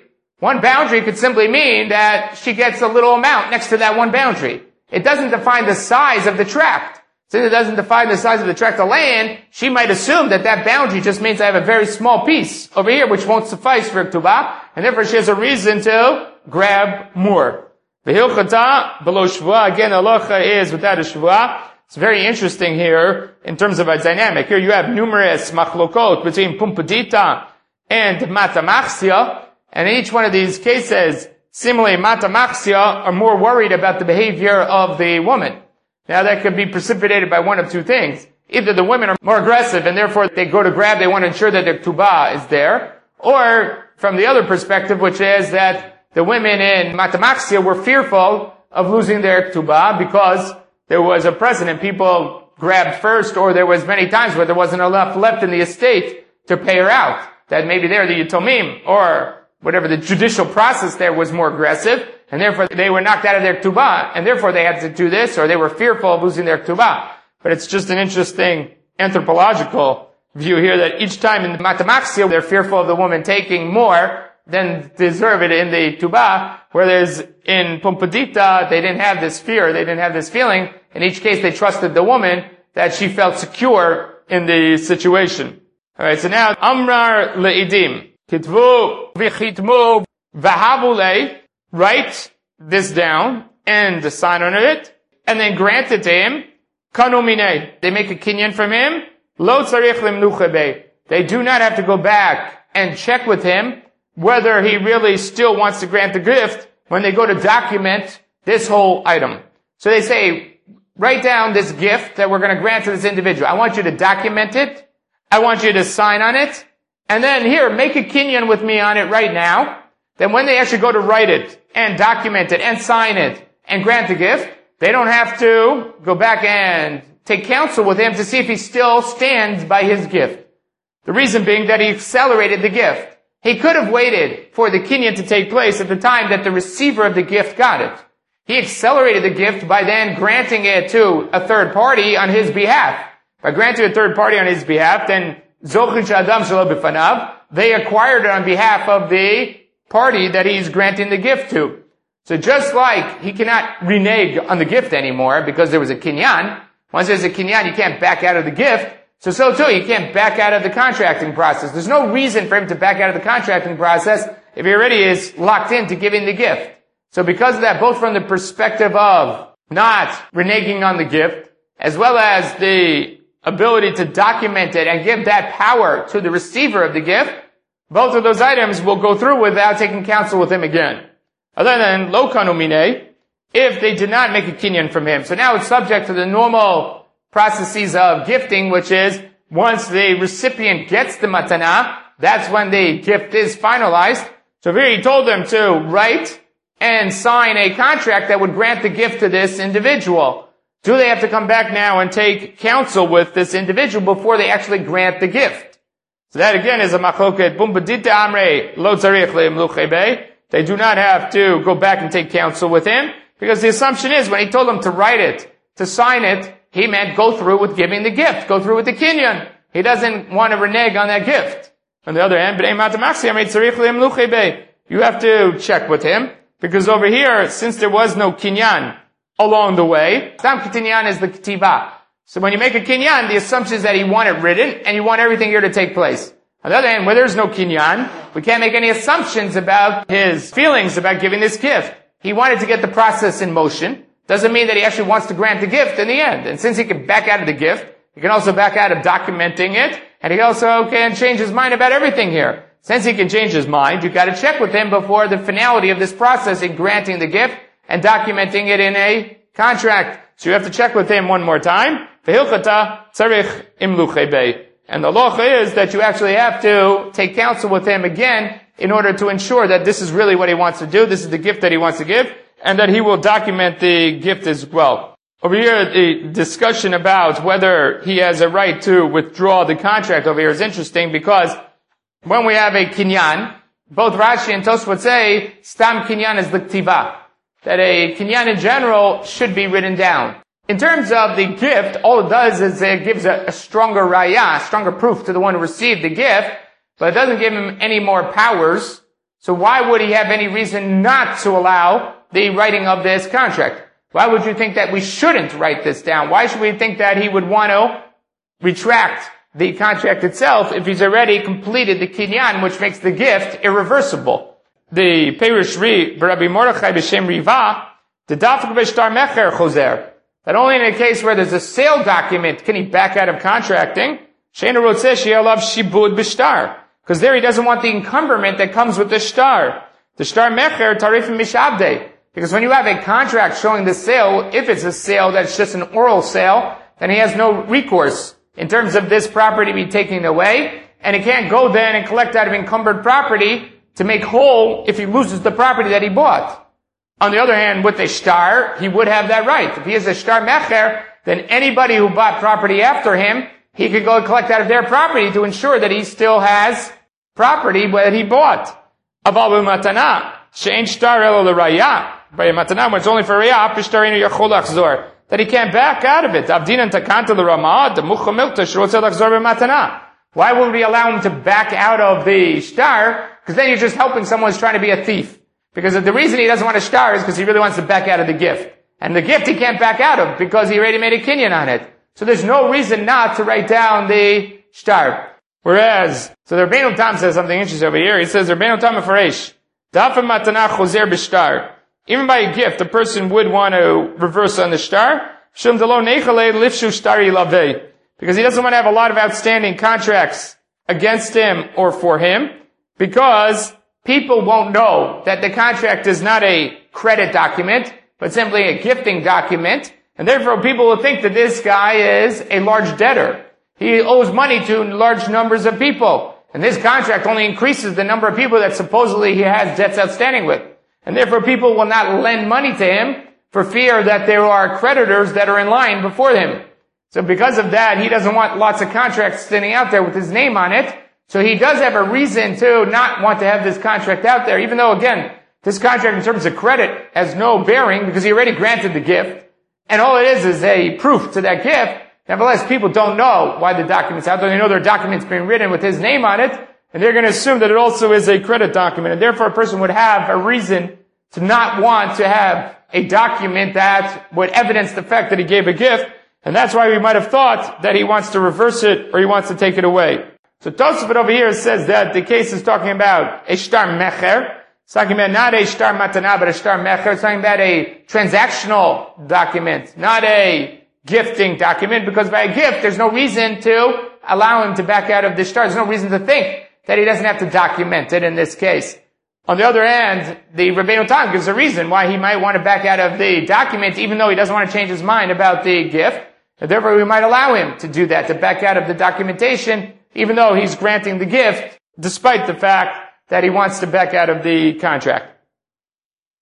could simply mean that she gets a little amount next to that one boundary. It doesn't define the size of the tract. Since it doesn't define the size of the tract of land, she might assume that that boundary just means I have a very small piece over here which won't suffice for ktubah, and therefore she has a reason to grab more. V'hilchata below shvuah, again, halacha is without a shvuah. It's very interesting here in terms of a dynamic. Here you have numerous machlokot between pumbedita and matamachsia, and in each one of these cases, similarly, matamachsia are more worried about the behavior of the woman. Now that could be precipitated by one of two things. Either the women are more aggressive and therefore they go to grab, they want to ensure that their ktubah is there, or from the other perspective, which is that the women in matamachsia were fearful of losing their ktubah because there was a precedent. People grabbed first, or there was many times where there wasn't enough left in the estate to pay her out. That maybe there the Yitomim, or whatever the judicial process there was more aggressive, and therefore they were knocked out of their ktubah, and therefore they had to do this, or they were fearful of losing their ktubah. But it's just an interesting anthropological view here that each time in the matamachsia they're fearful of the woman taking more than deserve it in the tubah, whereas in pumbedita they didn't have this fear, they didn't have this feeling. In each case they trusted the woman that she felt secure in the situation. Alright, so now, Amrar le'idim. Kitvu v'chitmu v'havulei. Write this down and sign on it, and then grant it to him. Kanu minei. They make a kinyan from him. Lo tzarich limnucha bei. They do not have to go back and check with him whether he really still wants to grant the gift when they go to document this whole item. So they say, write down this gift that we're going to grant to this individual. I want you to document it. I want you to sign on it. And then here, make a kinyan with me on it right now. Then when they actually go to write it and document it and sign it and grant the gift, they don't have to go back and take counsel with him to see if he still stands by his gift. The reason being that he accelerated the gift. He could have waited for the kinyan to take place at the time that the receiver of the gift got it. He accelerated the gift by then granting it to a third party on his behalf. By granting a third party on his behalf, then Zochin Shadam Shelo B'fanav, they acquired it on behalf of the party that he's granting the gift to. So just like he cannot renege on the gift anymore because there was a kinyan, once there's a kinyan you can't back out of the gift, so too you can't back out of the contracting process. There's no reason for him to back out of the contracting process if he already is locked into giving the gift. So because of that, both from the perspective of not reneging on the gift, as well as the ability to document it and give that power to the receiver of the gift, both of those items will go through without taking counsel with him again. Other than lo kanu minei, if they did not make a kinyan from him. So now it's subject to the normal processes of gifting, which is once the recipient gets the matana, that's when the gift is finalized. So here he told them to write and sign a contract that would grant the gift to this individual? Do they have to come back now and take counsel with this individual before they actually grant the gift? So that again is a machloket. They do not have to go back and take counsel with him, because the assumption is when he told them to write it, to sign it, he meant go through with giving the gift, go through with the kinyan. He doesn't want to renege on that gift. On the other hand, you have to check with him, because over here, since there was no kinyan along the way, Stam kinyan is the ketiva. So when you make a kinyan, the assumption is that you want it written, and you want everything here to take place. On the other hand, where there's no kinyan, we can't make any assumptions about his feelings about giving this gift. He wanted to get the process in motion. Doesn't mean that he actually wants to grant the gift in the end. And since he can back out of the gift, he can also back out of documenting it, and he also can change his mind about everything here. Since he can change his mind, you've got to check with him before the finality of this process in granting the gift and documenting it in a contract. So you have to check with him one more time. And the law is that you actually have to take counsel with him again in order to ensure that this is really what he wants to do, this is the gift that he wants to give, and that he will document the gift as well. Over here, the discussion about whether he has a right to withdraw the contract over here is interesting, because when we have a kinyan, both Rashi and Tosfot say, stam kinyan is the ktiva, that a kinyan in general should be written down. In terms of the gift, all it does is it gives a stronger raya, stronger proof to the one who received the gift, but it doesn't give him any more powers. So why would he have any reason not to allow the writing of this contract? Why would you think that we shouldn't write this down? Why should we think that he would want to retract the contract itself if he's already completed the kinyan, which makes the gift irreversible? The Perush Ri, Rabbi Mordechai b'Shem Riva, the dafuk b'shtar mecher choser, that only in a case where there's a sale document can he back out of contracting. She'ena rotzeh she'elav shibud b'shtar, because there he doesn't want the encumberment that comes with the shtar. The shtar mecher tarifim mishabdei, because when you have a contract showing the sale, if it's a sale that's just an oral sale, then he has no recourse in terms of this property be taken away, and he can't go then and collect out of encumbered property to make whole if he loses the property that he bought. On the other hand, with a shtar, he would have that right. If he is a shtar mecher, then anybody who bought property after him, he could go and collect out of their property to ensure that he still has property that he bought. Aval b'matana, she'en shtar elo l'raya. By a matana, when it's only for raya, pishtarinu yachol lachzor, that he can't back out of it. Avdinan takanta l'ramah, the mucha milta shrotzeh lachzor b'matana. Why would we allow him to back out of the shtar? Because then you're just helping someone who's trying to be a thief. Because the reason he doesn't want a shtar is because he really wants to back out of the gift. And the gift he can't back out of because he already made a kinyan on it. So there's no reason not to write down the shtar. Whereas, so the Rabbeinu Tam says something interesting over here. He says, Rabbeinu Tam Afaresh, Dafim matana choser b'shtar. Even by a gift, a person would want to reverse on the shtar. Shum delo nechale lifshu shtari lavei. Because he doesn't want to have a lot of outstanding contracts against him or for him. Because people won't know that the contract is not a credit document, but simply a gifting document. And therefore people will think that this guy is a large debtor. He owes money to large numbers of people. And this contract only increases the number of people that supposedly he has debts outstanding with. And therefore people will not lend money to him for fear that there are creditors that are in line before him. So because of that, he doesn't want lots of contracts sitting out there with his name on it. So he does have a reason to not want to have this contract out there, even though, again, this contract in terms of credit has no bearing because he already granted the gift. And all it is a proof to that gift. Nevertheless, people don't know why the document's out there. They know there are documents being written with his name on it, and they're going to assume that it also is a credit document. And therefore, a person would have a reason to not want to have a document that would evidence the fact that he gave a gift. And that's why we might have thought that he wants to reverse it or he wants to take it away. So Tosafot over here says that the case is talking about a shtar mecher. It's talking about not a shtar matana, but a shtar mecher. It's talking about a transactional document, not a gifting document, because by a gift, there's no reason to allow him to back out of the shtar. There's no reason to think that he doesn't have to document it in this case. On the other hand, the Rabbeinu Tam gives a reason why he might want to back out of the document, even though he doesn't want to change his mind about the gift. And therefore, we might allow him to do that, to back out of the documentation, even though he's granting the gift, despite the fact that he wants to back out of the contract.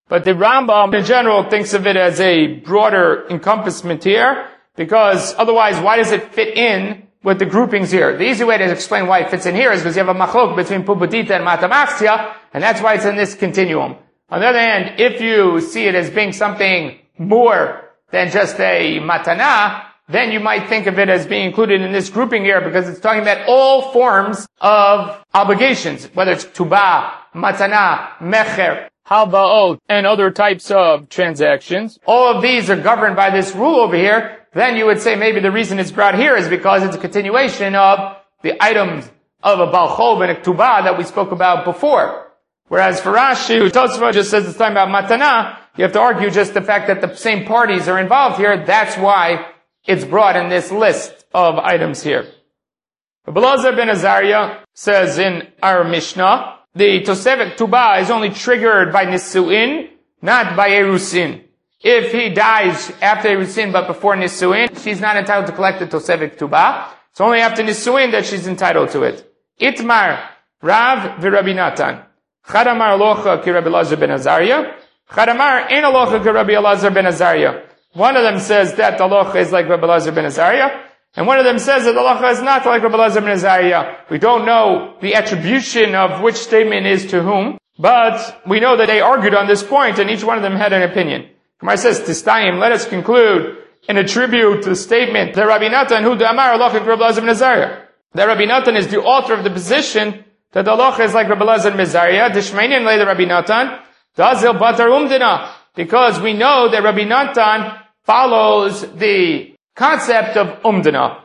But the Rambam in general thinks of it as a broader encompassment here, because otherwise why does it fit in with the groupings here? The easy way to explain why it fits in here is because you have a machlok between Pubudita and Matamachtia, and that's why it's in this continuum. On the other hand, if you see it as being something more than just a matana, then you might think of it as being included in this grouping here because it's talking about all forms of obligations, whether it's tubah, matana, mecher, halvaot, and other types of transactions. All of these are governed by this rule over here. Then you would say maybe the reason it's brought here is because it's a continuation of the items of a balchov and a tubah that we spoke about before. Whereas for Rashi, who Tosfot just says it's talking about matana, you have to argue just the fact that the same parties are involved here. That's why it's brought in this list of items here. Rabbi Elazar ben Azariah says in our Mishnah, the Tosefet Tubah is only triggered by Nisuin, not by Erusin. If he dies after Erusin but before Nisuin, she's not entitled to collect the Tosefet Tubah. It's only after Nisuin that she's entitled to it. Itmar, Rav v'Rabbi Natan. Chadamar alocha ki Rabbi Elazar ben Azariah. Chadamar ein alocha ki Rabbi Elazar ben Azariah. One of them says that the alocha is like Rabbi Elazar ben Azariah, and one of them says that the alocha is not like Rabbi Elazar ben Azariah. We don't know the attribution of which statement is to whom, but we know that they argued on this point, and each one of them had an opinion. Gemara says, Tistayim, let us conclude and attribute the statement that Rabbi Natan, who Amar alocha ki Rabbi Elazar ben Azariah. That Rabbi Natan is the author of the position that the alocha is like Rabbi Elazar ben Azariah. Dishmeinin le Rabbi Natan, dazil batar umdina. Because we know that Rabbi Natan follows the concept of umdana.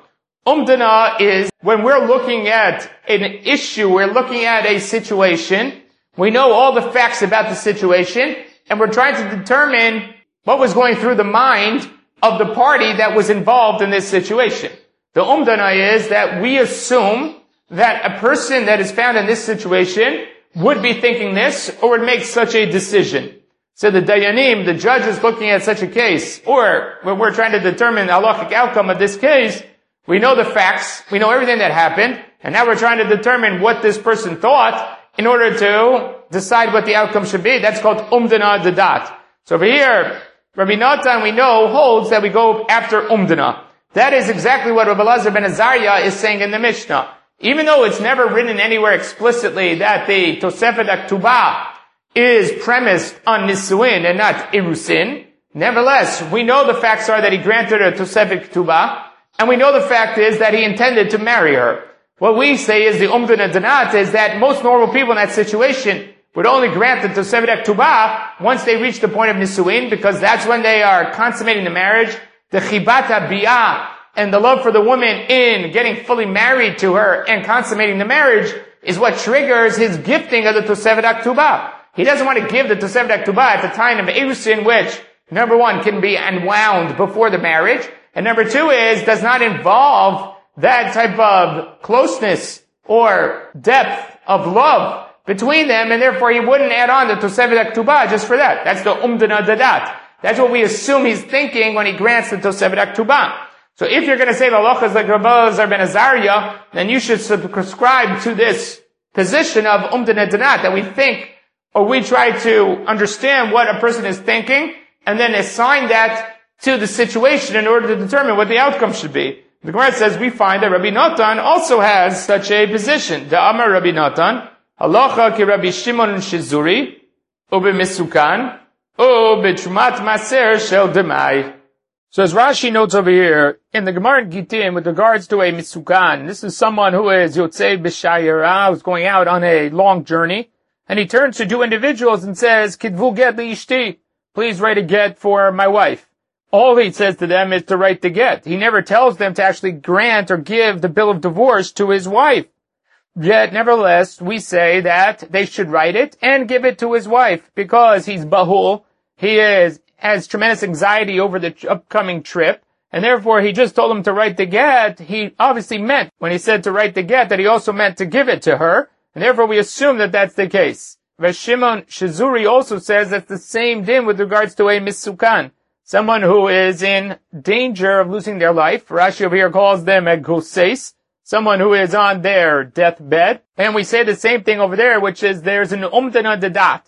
Umdana is when we're looking at an issue, we're looking at a situation, we know all the facts about the situation, and we're trying to determine what was going through the mind of the party that was involved in this situation. The umdana is that we assume that a person that is found in this situation would be thinking this or would make such a decision. So the Dayanim, the judge is looking at such a case, or when we're trying to determine the halachic outcome of this case, we know the facts, we know everything that happened, and now we're trying to determine what this person thought in order to decide what the outcome should be. That's called umdana dadat. So over here, Rabbi Natan, we know, holds that we go after umdana. That is exactly what Rabbi Elazar ben Azariah is saying in the Mishnah. Even though it's never written anywhere explicitly that the Tosefet Aktubah is premised on Nisuin and not Irusin, nevertheless, we know the facts are that he granted her Tosefet Aktubah, and we know the fact is that he intended to marry her. What we say is the Umdana Danat is that most normal people in that situation would only grant the Tosefet Aktubah once they reach the point of Nisuin, because that's when they are consummating the marriage. The Chibata Biyah and the love for the woman in getting fully married to her and consummating the marriage is what triggers his gifting of the Tosefet Aktubah. He doesn't want to give the Tosefet Aktubah at the time of Erusin, which, number one, can be unwound before the marriage, and number two is, does not involve that type of closeness or depth of love between them, and therefore he wouldn't add on the Tosefet Aktubah just for that. That's the Umdana Dadat. That's what we assume he's thinking when he grants the Tosefet Aktubah. So if you're going to say the halacha is like Rabbi Elazar ben Azariah, then you should subscribe to this position of Umdana Danat, that we think, or we try to understand what a person is thinking, and then assign that to the situation in order to determine what the outcome should be. The Gemara says we find that Rabbi Natan also has such a position. The Amar Rabbi Natan, halacha ki Rabbi Shimon Shizuri, ube misukan, ube trumat maser shel demai. So as Rashi notes over here, in the Gemara in Gittin, with regards to a misukan, this is someone who is yotzei b'shayira, who's going out on a long journey, and he turns to two individuals and says, Kidvu get li'ishti, please write a get for my wife. All he says to them is to write the get. He never tells them to actually grant or give the bill of divorce to his wife. Yet, nevertheless, we say that they should write it and give it to his wife, because he's bahul, he has tremendous anxiety over the upcoming trip, and therefore he just told him to write the get. He obviously meant, when he said to write the get, that he also meant to give it to her, and therefore we assume that that's the case. Shimon Shizuri also says that's the same din with regards to a misukan, someone who is in danger of losing their life. Rashi over here calls them a goseis, someone who is on their deathbed. And we say the same thing over there, which is there's an umdana dadat,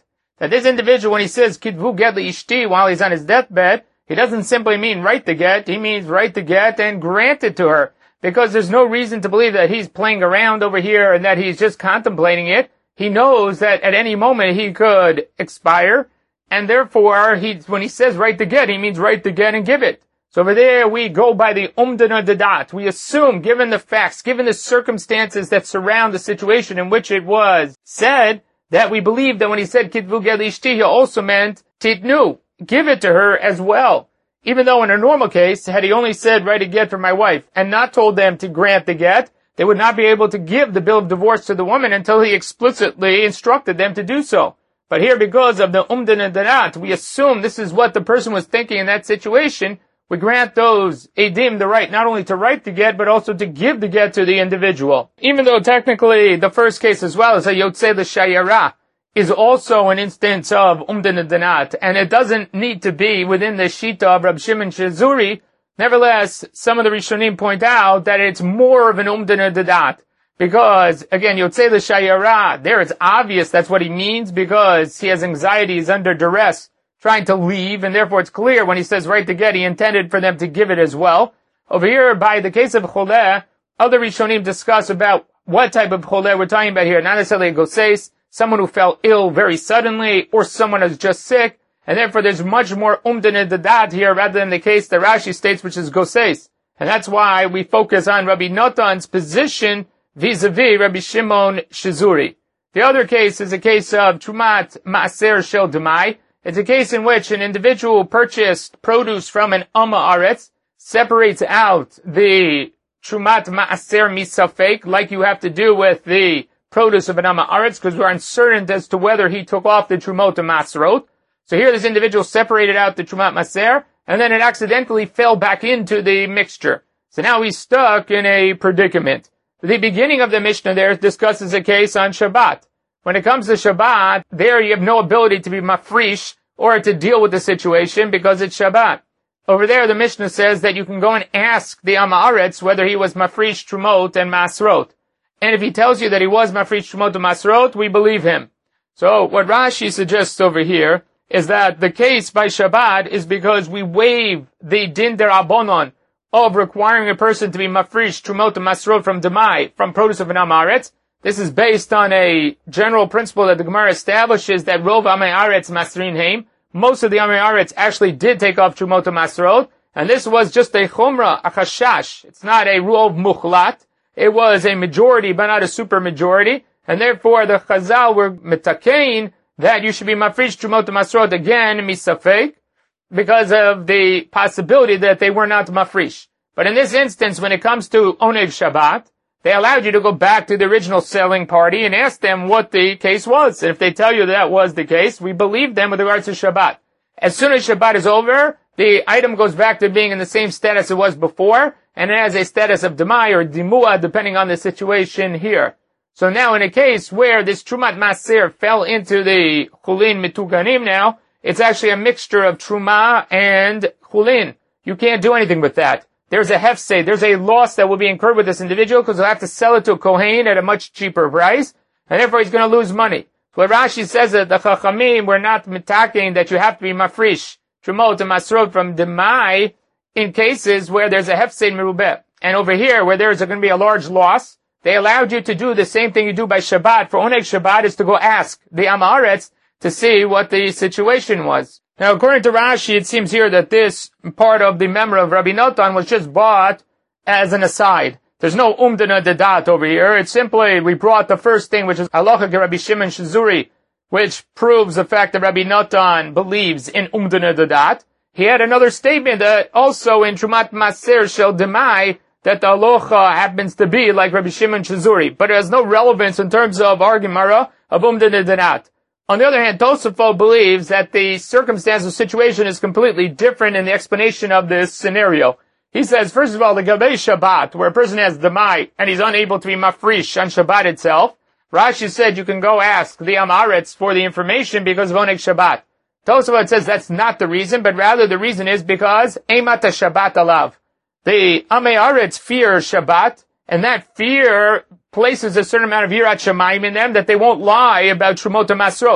that this individual, when he says kitvu get ishti while he's on his deathbed, he doesn't simply mean write the get, he means write the get and grant it to her. Because there's no reason to believe that he's playing around over here and that he's just contemplating it. He knows that at any moment he could expire, and therefore, when he says write the get, he means write the get and give it. So over there, we go by the umdana dedat. We assume, given the facts, given the circumstances that surround the situation in which it was said, that we believe that when he said kitvu get ishti, he also meant titnu, give it to her as well. Even though in a normal case, had he only said write a get for my wife and not told them to grant the get, they would not be able to give the bill of divorce to the woman until he explicitly instructed them to do so. But here, because of the umdana dedat, we assume this is what the person was thinking in that situation. We grant those edim the right not only to write the get, but also to give the get to the individual. Even though technically the first case as well as a yotzei l'shayara is also an instance of umdana dedat, and it doesn't need to be within the shita of Rab Shimon Shazuri. Nevertheless, some of the Rishonim point out that it's more of an umdana dedat. Because, again, yotzei l'shayara, there it's obvious that's what he means because he has anxiety, he's under duress, trying to leave, and therefore it's clear when he says write the get, he intended for them to give it as well. Over here, by the case of choleh, other Rishonim discuss about what type of choleh we're talking about here. Not necessarily a goseis, someone who fell ill very suddenly, or someone who's just sick, and therefore there's much more umdana dedat here rather than the case that Rashi states, which is goseis. And that's why we focus on Rabbi Notan's position vis-a-vis Rabbi Shimon Shazuri. The other case is a case of Trumat Ma'aser Shel Demai. It's a case in which an individual purchased produce from an Amma Aretz, separates out the Trumat Ma'aser Misafek, like you have to do with the produce of an Amma Aretz, because we're uncertain as to whether he took off the Trumot and Masrot. So here this individual separated out the Trumat Maser, and then it accidentally fell back into the mixture. So now he's stuck in a predicament. The beginning of the Mishnah there discusses a case on Shabbat. When it comes to Shabbat, there you have no ability to be mafrish or to deal with the situation because it's Shabbat. Over there, the Mishnah says that you can go and ask the Amaretz whether he was mafrish Trumot and Masrot. And if he tells you that he was mafrish Trumot and Masrot, we believe him. So what Rashi suggests over here is that the case by Shabbat is because we waive the din derabonon of requiring a person to be mafrish Trumot and Masrot from Demai, from produce of an Amaretz. This is based on a general principle that the Gemara establishes that Rov Amei Aretz Masrin Heim. Most of the Amei Aretz actually did take off Trumot and Masrot, and this was just a chumrah, a chashash. It's not a rule of muchlat. It was a majority, but not a super majority, and therefore the Chazal were mitakein that you should be mafrish Trumot and Masrot again, misafek, because of the possibility that they were not mafrish. But in this instance, when it comes to Oneg Shabbat, they allowed you to go back to the original selling party and ask them what the case was. And if they tell you that was the case, we believe them with regards to Shabbat. As soon as Shabbat is over, the item goes back to being in the same status it was before, and it has a status of Demai or Dimua, depending on the situation here. So now in a case where this Trumat Maser fell into the Chulin Mituganim now, it's actually a mixture of Truma and Chulin. You can't do anything with that. There's a hefsed, there's a loss that will be incurred with this individual because he'll have to sell it to a Kohen at a much cheaper price, and therefore he's going to lose money. So what Rashi says that the Chachamim were not mitaking that you have to be mafrish, Trumot and Masrot from Demai in cases where there's a hefsed merubeh. And over here, where there's going to be a large loss, they allowed you to do the same thing you do by Shabbat. For Oneg Shabbat is to go ask the Amaretz to see what the situation was. Now, according to Rashi, it seems here that this part of the memory of Rabbi Notan was just bought as an aside. There's no umdana dedat over here. It's simply, we brought the first thing, which is halacha ke Rabbi Shimon Shazuri, which proves the fact that Rabbi Notan believes in umdana dedat. He had another statement that also in Trumat Maser Shel Demai, that the halacha happens to be like Rabbi Shimon Shazuri, but it has no relevance in terms of our Gemara of umdana dedat. On the other hand, Tosafot believes that the circumstance or situation is completely different in the explanation of this scenario. He says, first of all, the Gabei Shabbat, where a person has Demai, and he's unable to be mafrish on Shabbat itself, Rashi said you can go ask the Amaretz for the information because of Oneg Shabbat. Tosafot says that's not the reason, but rather the reason is because Eimata Shabbat alav. The Amei Aretz fear Shabbat, and that fear places a certain amount of Yirat Shamayim in them that they won't lie about Trumot and Masrot.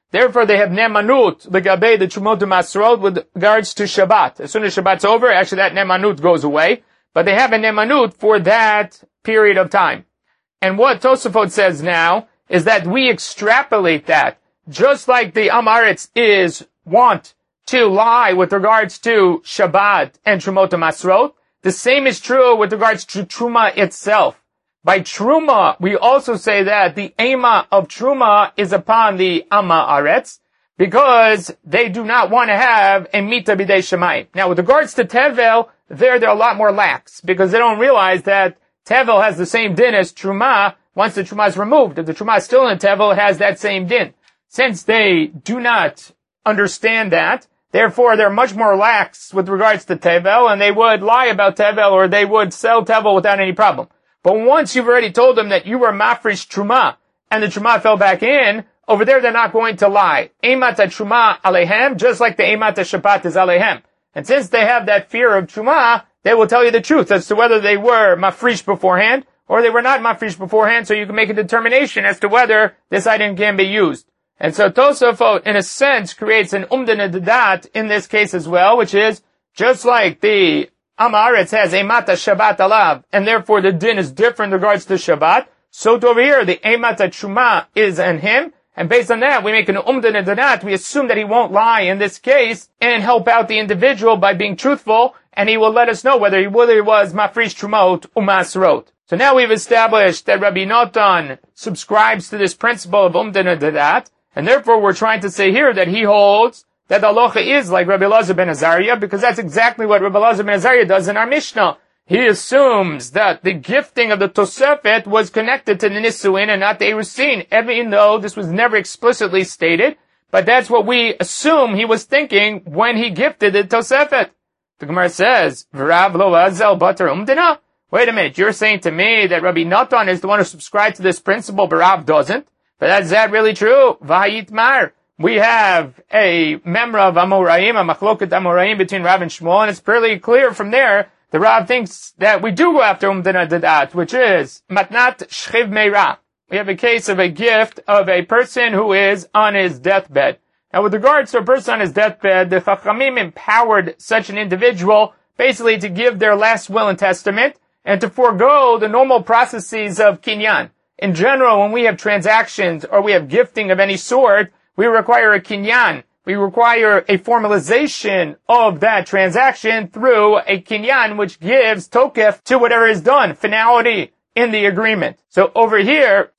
Therefore, they have nemanut legabe the trumot masrot with regards to Shabbat. As soon as Shabbat's over, actually that nemanut goes away. But they have a nemanut for that period of time. And what Tosafot says now is that we extrapolate that. Just like the Am Haaretz is want to lie with regards to Shabbat and Trumot Masrot, the same is true with regards to Truma itself. By Truma, we also say that the Ema of Truma is upon the Am Haaretz, because they do not want to have a Mita B'dei Shemayim. Now, with regards to Tevel, they're a lot more lax, because they don't realize that Tevel has the same din as Truma once the Truma is removed. If the Truma is still in Tevel, it has that same din. Since they do not understand that, therefore they're much more lax with regards to Tevel, and they would lie about Tevel, or they would sell Tevel without any problem. But once you've already told them that you were mafresh Truma, and the Truma fell back in, over there they're not going to lie. Eimat Truma alehem, just like the Eimat Shabbat is alehem. And since they have that fear of Truma, they will tell you the truth as to whether they were mafresh beforehand, or they were not mafresh beforehand, so you can make a determination as to whether this item can be used. And so Tosafot, in a sense, creates an umdana dadat in this case as well, which is, just like the Am Haaretz has Eimata Shabbat alav, and therefore the din is different in regards to Shabbat, so to over here, the Eimata Truma is on him, and based on that, we make an umdana dadat, we assume that he won't lie in this case, and help out the individual by being truthful, and he will let us know whether he really was mafresh Trumot umasrot. So now we've established that Rabbi Natan subscribes to this principle of umdana dadat, and therefore we're trying to say here that he holds that the halacha is like Rabbi Elazar ben Azariah, because that's exactly what Rabbi Elazar ben Azariah does in our Mishnah. He assumes that the gifting of the Tosefet was connected to the Nisuin and not the Erusin, even though this was never explicitly stated, but that's what we assume he was thinking when he gifted the Tosefet. The Gemara says, V'rav lo azel batar umdina? Wait a minute, you're saying to me that Rabbi Natan is the one who subscribed to this principle, but Rav doesn't? But is that really true? V'hayit mar. We have a memra of Amoraim, a machloket Amoraim between Rav and Shmuel, and it's pretty clear from there, the Rav thinks that we do go after umdana dadat, which is matnat shchiv meira. We have a case of a gift of a person who is on his deathbed. Now with regards to a person on his deathbed, the Chachamim empowered such an individual basically to give their last will and testament, and to forego the normal processes of kinyan. In general, when we have transactions or we have gifting of any sort, we require a kinyan. We require a formalization of that transaction through a kinyan, which gives tokef to whatever is done, finality in the agreement. So over here,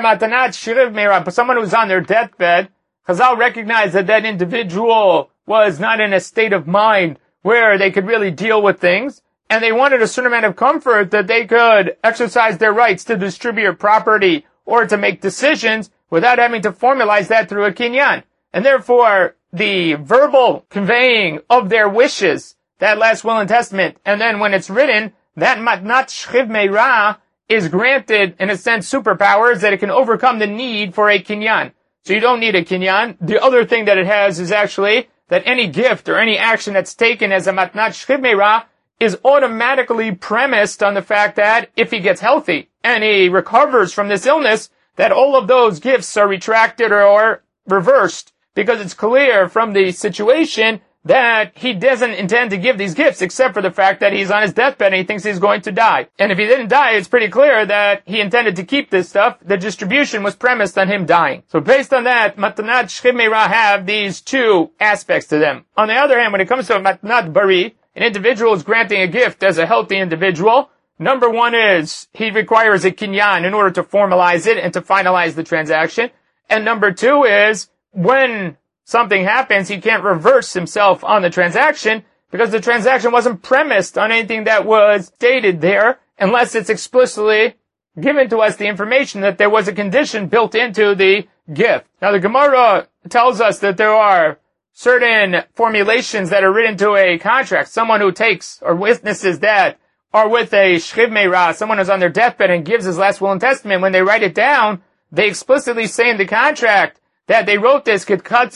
someone who's on their deathbed, Chazal recognized that that individual was not in a state of mind where they could really deal with things, and they wanted a certain amount of comfort that they could exercise their rights to distribute property or to make decisions without having to formalize that through a kinyan. And therefore, the verbal conveying of their wishes, that last will and testament, and then when it's written, that matnat shchiv meira is granted, in a sense, superpowers that it can overcome the need for a kinyan. So you don't need a kinyan. The other thing that it has is actually that any gift or any action that's taken as a matnat shchiv meira is automatically premised on the fact that if he gets healthy and he recovers from this illness, that all of those gifts are retracted or reversed, because it's clear from the situation that he doesn't intend to give these gifts except for the fact that he's on his deathbed and he thinks he's going to die. And if he didn't die, it's pretty clear that he intended to keep this stuff. The distribution was premised on him dying. So based on that, Matanat Shchiv Meira have these two aspects to them. On the other hand, when it comes to Matanat Bari, an individual is granting a gift as a healthy individual. Number one is he requires a kinyan in order to formalize it and to finalize the transaction. And number two is when something happens, he can't reverse himself on the transaction because the transaction wasn't premised on anything that was stated there unless it's explicitly given to us the information that there was a condition built into the gift. Now the Gemara tells us that there are certain formulations that are written to a contract. Someone who takes or witnesses that are with a shchiv meira, someone who's on their deathbed and gives his last will and testament, when they write it down, they explicitly say in the contract that they wrote this,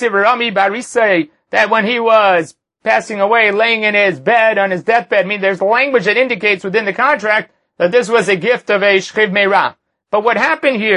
that when he was passing away, laying in his bed, on his deathbed, I mean, there's language that indicates within the contract that this was a gift of a shchiv meira. But what happened here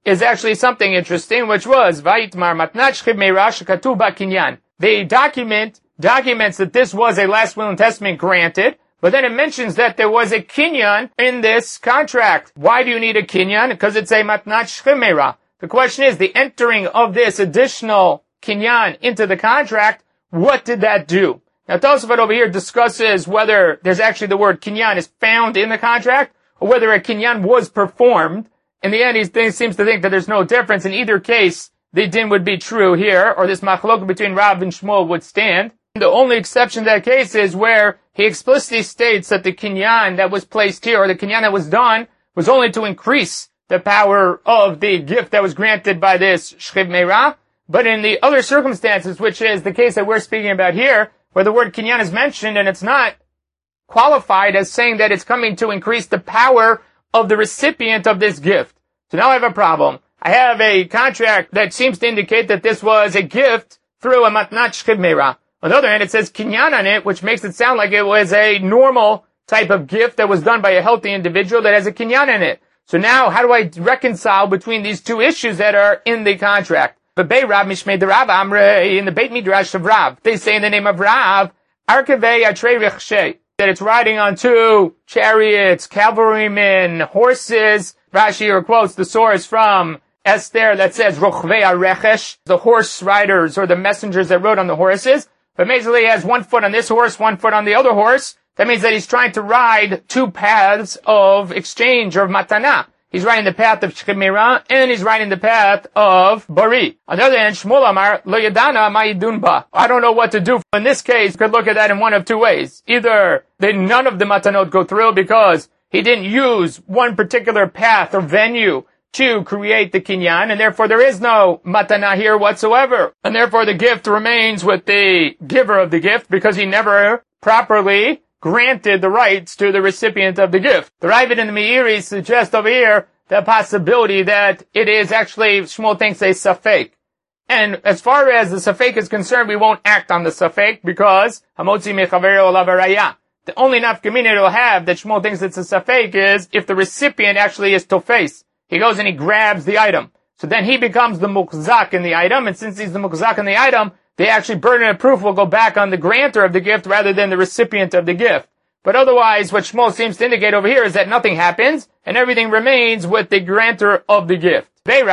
is actually something interesting, which was Vayitmar Matnat Shchiv Meira Shekatuv Kinyan. The documents that this was a last will and testament granted, but then it mentions that there was a kinyan in this contract. Why do you need a kinyan? Because it's a matnat shchiv meira. The question is, the entering of this additional kinyan into the contract, what did that do? Now Tosafot over here discusses whether there's actually the word kinyan is found in the contract, or whether a kinyan was performed. In the end, he seems to think that there's no difference. In either case, the din would be true here, or this machlok between Rav and Shmuel would stand. The only exception to that case is where he explicitly states that the kinyan that was placed here, or the kinyan that was done, was only to increase the power of the gift that was granted by this shchiv meira. But in the other circumstances, which is the case that we're speaking about here, where the word kinyan is mentioned and it's not qualified as saying that it's coming to increase the power of the recipient of this gift. So now I have a problem. I have a contract that seems to indicate that this was a gift through a matnat shchiv meira. On the other hand, it says kinyan on it, which makes it sound like it was a normal type of gift that was done by a healthy individual that has a kinyan in it. So now, how do I reconcile between these two issues that are in the contract? But Bei Rav Mishmei de Rav Amre, in the Beit Midrash of Rav, they say in the name of Rav, Arkevei Atrei Rechshei, that it's riding on two chariots, cavalrymen, horses. Rashi here quotes the source from Esther that says, Rochvei Arechesh, the horse riders or the messengers that rode on the horses. But basically he has one foot on this horse, one foot on the other horse. That means that he's trying to ride two paths of exchange or of matana. He's riding the path of shchiv meira and he's riding the path of bari. On the other hand, Shmuel Amar lo yadana ma'idun ba. I don't know what to do. In this case, you could look at that in one of two ways. Either none of the matanot go through because he didn't use one particular path or venue to create the kinyan, and therefore there is no matana here whatsoever. And therefore the gift remains with the giver of the gift because he never properly granted the rights to the recipient of the gift. The Ravid and the Meiri suggest over here the possibility that it is actually, Shmuel thinks, a safek. And as far as the safek is concerned, we won't act on the safek because hamotzi mechavero olav haraya. The only nafkamina it'll have that Shmuel thinks it's a safek is if the recipient actually is tofes. He goes and he grabs the item. So then he becomes the mukzak in the item, and since he's the mukzak in the item, the actually burden of proof will go back on the grantor of the gift rather than the recipient of the gift. But otherwise, what Shmuel seems to indicate over here is that nothing happens, and everything remains with the grantor of the gift. It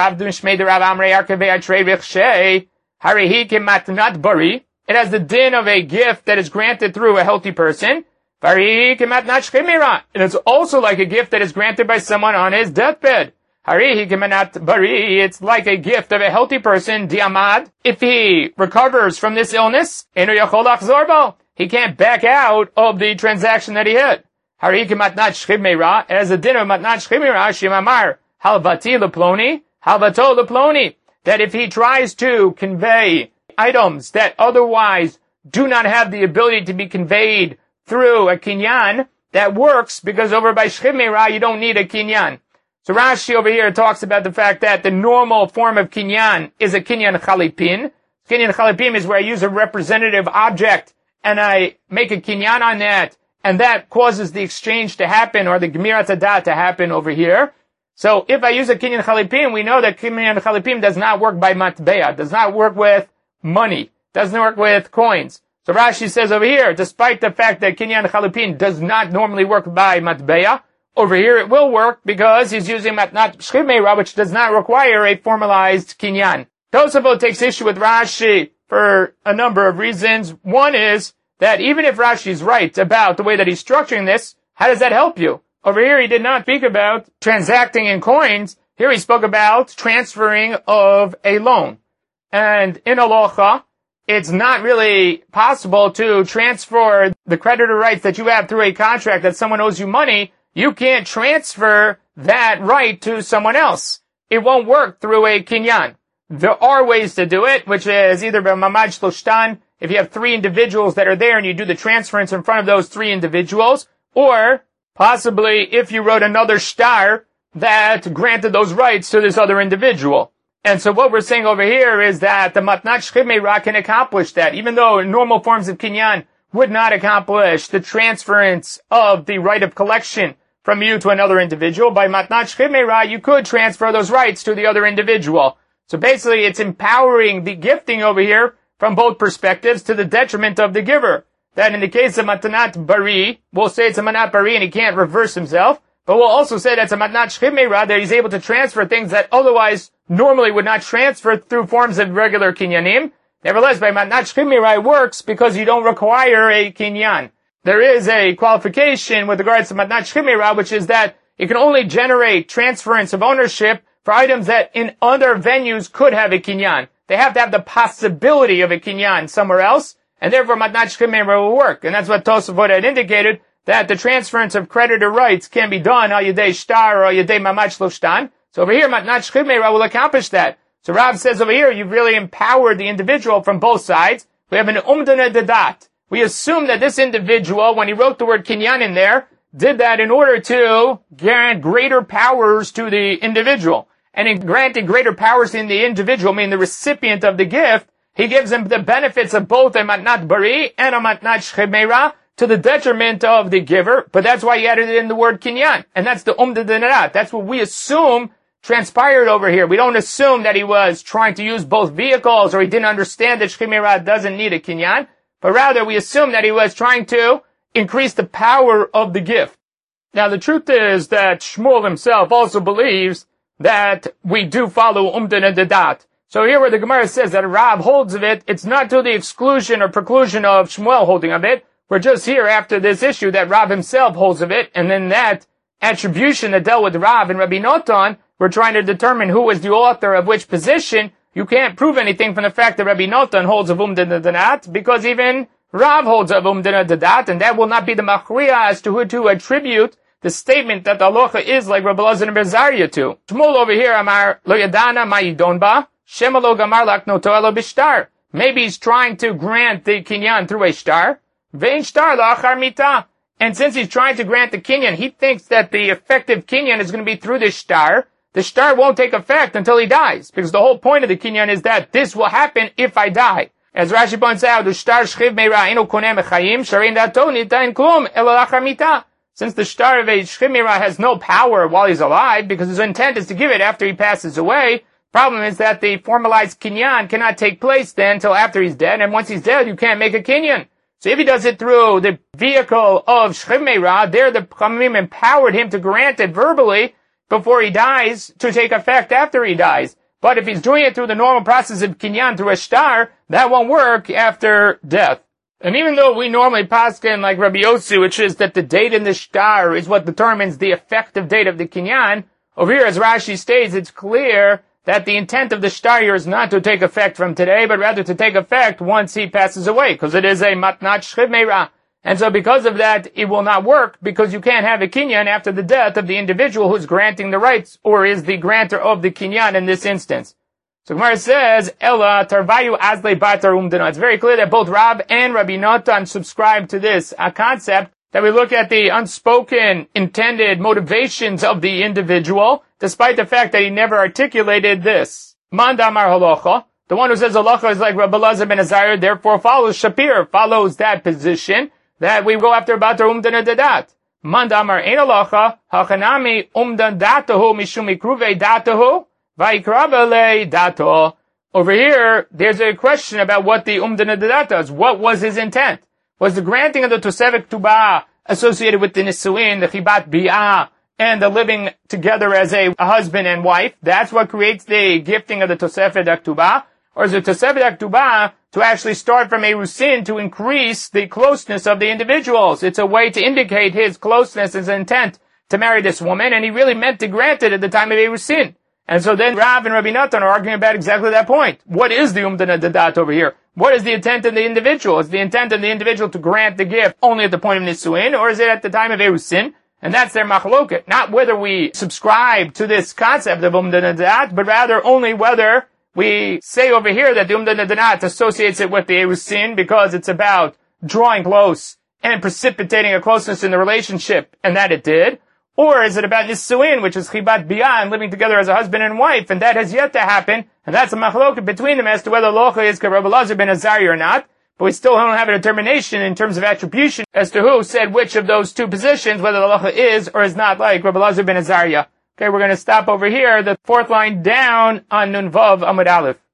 has the din of a gift that is granted through a healthy person. And it's also like a gift that is granted by someone on his deathbed. It's like a gift of a healthy person, diamad. If he recovers from this illness, he can't back out of the transaction that he had. As a din of matnat shchiv meira, shimamar halvati leploni, halvato leploni. That if he tries to convey items that otherwise do not have the ability to be conveyed through a kinyan, that works because over by shchiv meira you don't need a kinyan. So Rashi over here talks about the fact that the normal form of kinyan is a kinyan chalipin. Kinyan chalipin is where I use a representative object and I make a kinyan on that, and that causes the exchange to happen or the gemirat hadat to happen over here. So if I use a kinyan chalipin, we know that kinyan chalipin does not work by matbeya, does not work with money, doesn't work with coins. So Rashi says over here, despite the fact that kinyan chalipin does not normally work by matbeya, over here it will work because he's using matnat shchiv meira, which does not require a formalized kinyan. Tosafot takes issue with Rashi for a number of reasons. One is that even if Rashi is right about the way that he's structuring this, how does that help you? Over here he did not speak about transacting in coins. Here he spoke about transferring of a loan. And in halacha, it's not really possible to transfer the creditor rights that you have through a contract that someone owes you money. You can't transfer that right to someone else. It won't work through a kinyan. There are ways to do it, which is either by mamad shloshtan, if you have three individuals that are there and you do the transference in front of those three individuals, or possibly if you wrote another shtar that granted those rights to this other individual. And so what we're saying over here is that the matnat shchiv meira can accomplish that, even though normal forms of kinyan would not accomplish the transference of the right of collection from you to another individual. By matnat shchiv meira, you could transfer those rights to the other individual. So basically, it's empowering the gifting over here from both perspectives to the detriment of the giver. That in the case of matnat bari, we'll say it's a matnat bari and he can't reverse himself, but we'll also say that's a matnat shchiv meira, that he's able to transfer things that otherwise normally would not transfer through forms of regular kinyanim. Nevertheless, by matnat shchiv meira it works because you don't require a kinyan. There is a qualification with regards to matnat shchiv meira, which is that it can only generate transference of ownership for items that in other venues could have a kinyan. They have to have the possibility of a kinyan somewhere else, and therefore matnat shchiv meira will work. And that's what Tosafot had indicated, that the transference of creditor rights can be done al yedei shtar or al yedei mamach lo shtan. So over here, matnat shchiv meira will accomplish that. So Rav says over here, you've really empowered the individual from both sides. We have an umdana dedat. We assume that this individual, when he wrote the word kinyan in there, did that in order to grant greater powers to the individual. And in granting greater powers in the individual, meaning the recipient of the gift, he gives him the benefits of both a matnat bari and a matnat shchiv meira to the detriment of the giver. But that's why he added in the word kinyan. And that's the umda denarat. That's what we assume transpired over here. We don't assume that he was trying to use both vehicles or he didn't understand that shchiv meira doesn't need a kinyan. But rather we assume that he was trying to increase the power of the gift. Now the truth is that Shmuel himself also believes that we do follow umdan dedat. So here where the Gemara says that Rav holds of it, it's not to the exclusion or preclusion of Shmuel holding of it. We're just here after this issue that Rav himself holds of it, and then that attribution that dealt with Rav and Rabbi Notan, we're trying to determine who was the author of which position. You can't prove anything from the fact that Rabbi Notan holds of umdan dedat, because even Rav holds of umdan dedat, and that will not be the machriya as to who to attribute the statement that the halacha is like Rabbi Elazar and Bezaria to. Shmuel over here, Amar lo yadana ma'idon ba, shema lo gamar laknoto elo bishtar. Maybe he's trying to grant the kinyan through a shtar. Vein shtar la'achar mita. And since he's trying to grant the kinyan, he thinks that the effective kinyan is going to be through the shtar. The shtar won't take effect until he dies, because the whole point of the kinyan is that this will happen if I die. As Rashi points out, the shtar shchiv meira eno koneh mechayim, sharein dato nitain klum elo la'achar mita. Since the shtar of a shchiv meira has no power while he's alive, because his intent is to give it after he passes away, problem is that the formalized kinyan cannot take place then until after he's dead, and once he's dead, you can't make a kinyan. So if he does it through the vehicle of shchiv meira, there the Chachamim empowered him to grant it verbally before he dies to take effect after he dies. But if he's doing it through the normal process of kinyan through a shtar, that won't work after death. And even though we normally paskin like Rabbi Yossi, which is that the date in the shtar is what determines the effective date of the kinyan, over here, as Rashi states, it's clear that the intent of the shtar here is not to take effect from today, but rather to take effect once he passes away, because it is a matnat shchiv meira. And so because of that, it will not work, because you can't have a kinyan after the death of the individual who's granting the rights, or is the grantor of the kinyan in this instance. So Gemara says, Ella tarvayu azle batar umdana. It's very clear that both Rav and Rabbi Notan subscribe to this concept, that we look at the unspoken intended motivations of the individual, despite the fact that he never articulated this. Mandamar halacha. The one who says halacha is like Rabbi Elazar ben Azariah, therefore follows Shapir, follows that position, that we go after batar umdana dedat. Mandamar ein halacha, hachanami umdan datahu mishum ikruve datahu. Dato. Over here, there's a question about what the umdana dedat is. What was his intent? Was the granting of the Tosefet Ktubah associated with the Nisuin, the Chibat Bi'ah, and the living together as a husband and wife? That's what creates the gifting of the Tosefet Ktubah? Or is the Tosefet Ktubah to actually start from a Rusin to increase the closeness of the individuals? It's a way to indicate his closeness, his intent to marry this woman, and he really meant to grant it at the time of a Rusin. And so then Rav and Rabbi Notan are arguing about exactly that point. What is the umdana dedat over here? What is the intent of the individual? Is the intent of the individual to grant the gift only at the point of Nisuin, or is it at the time of Erusin? And that's their machloket. Not whether we subscribe to this concept of umdana dedat, but rather only whether we say over here that the umdana dedat associates it with the Erusin because it's about drawing close and precipitating a closeness in the relationship, and that it did. Or is it about Nisuin, which is Chibat Biyah, and living together as a husband and wife, and that has yet to happen, and that's a machloket between them as to whether Locha is Rabbi Elazar ben Azariah or not. but we still don't have a determination in terms of attribution as to who said which of those two positions, whether the halacha is or is not like Rabbi Elazar ben Azariah. Okay, we're going to stop over here, the fourth line down on Nun Vav Amud Aleph.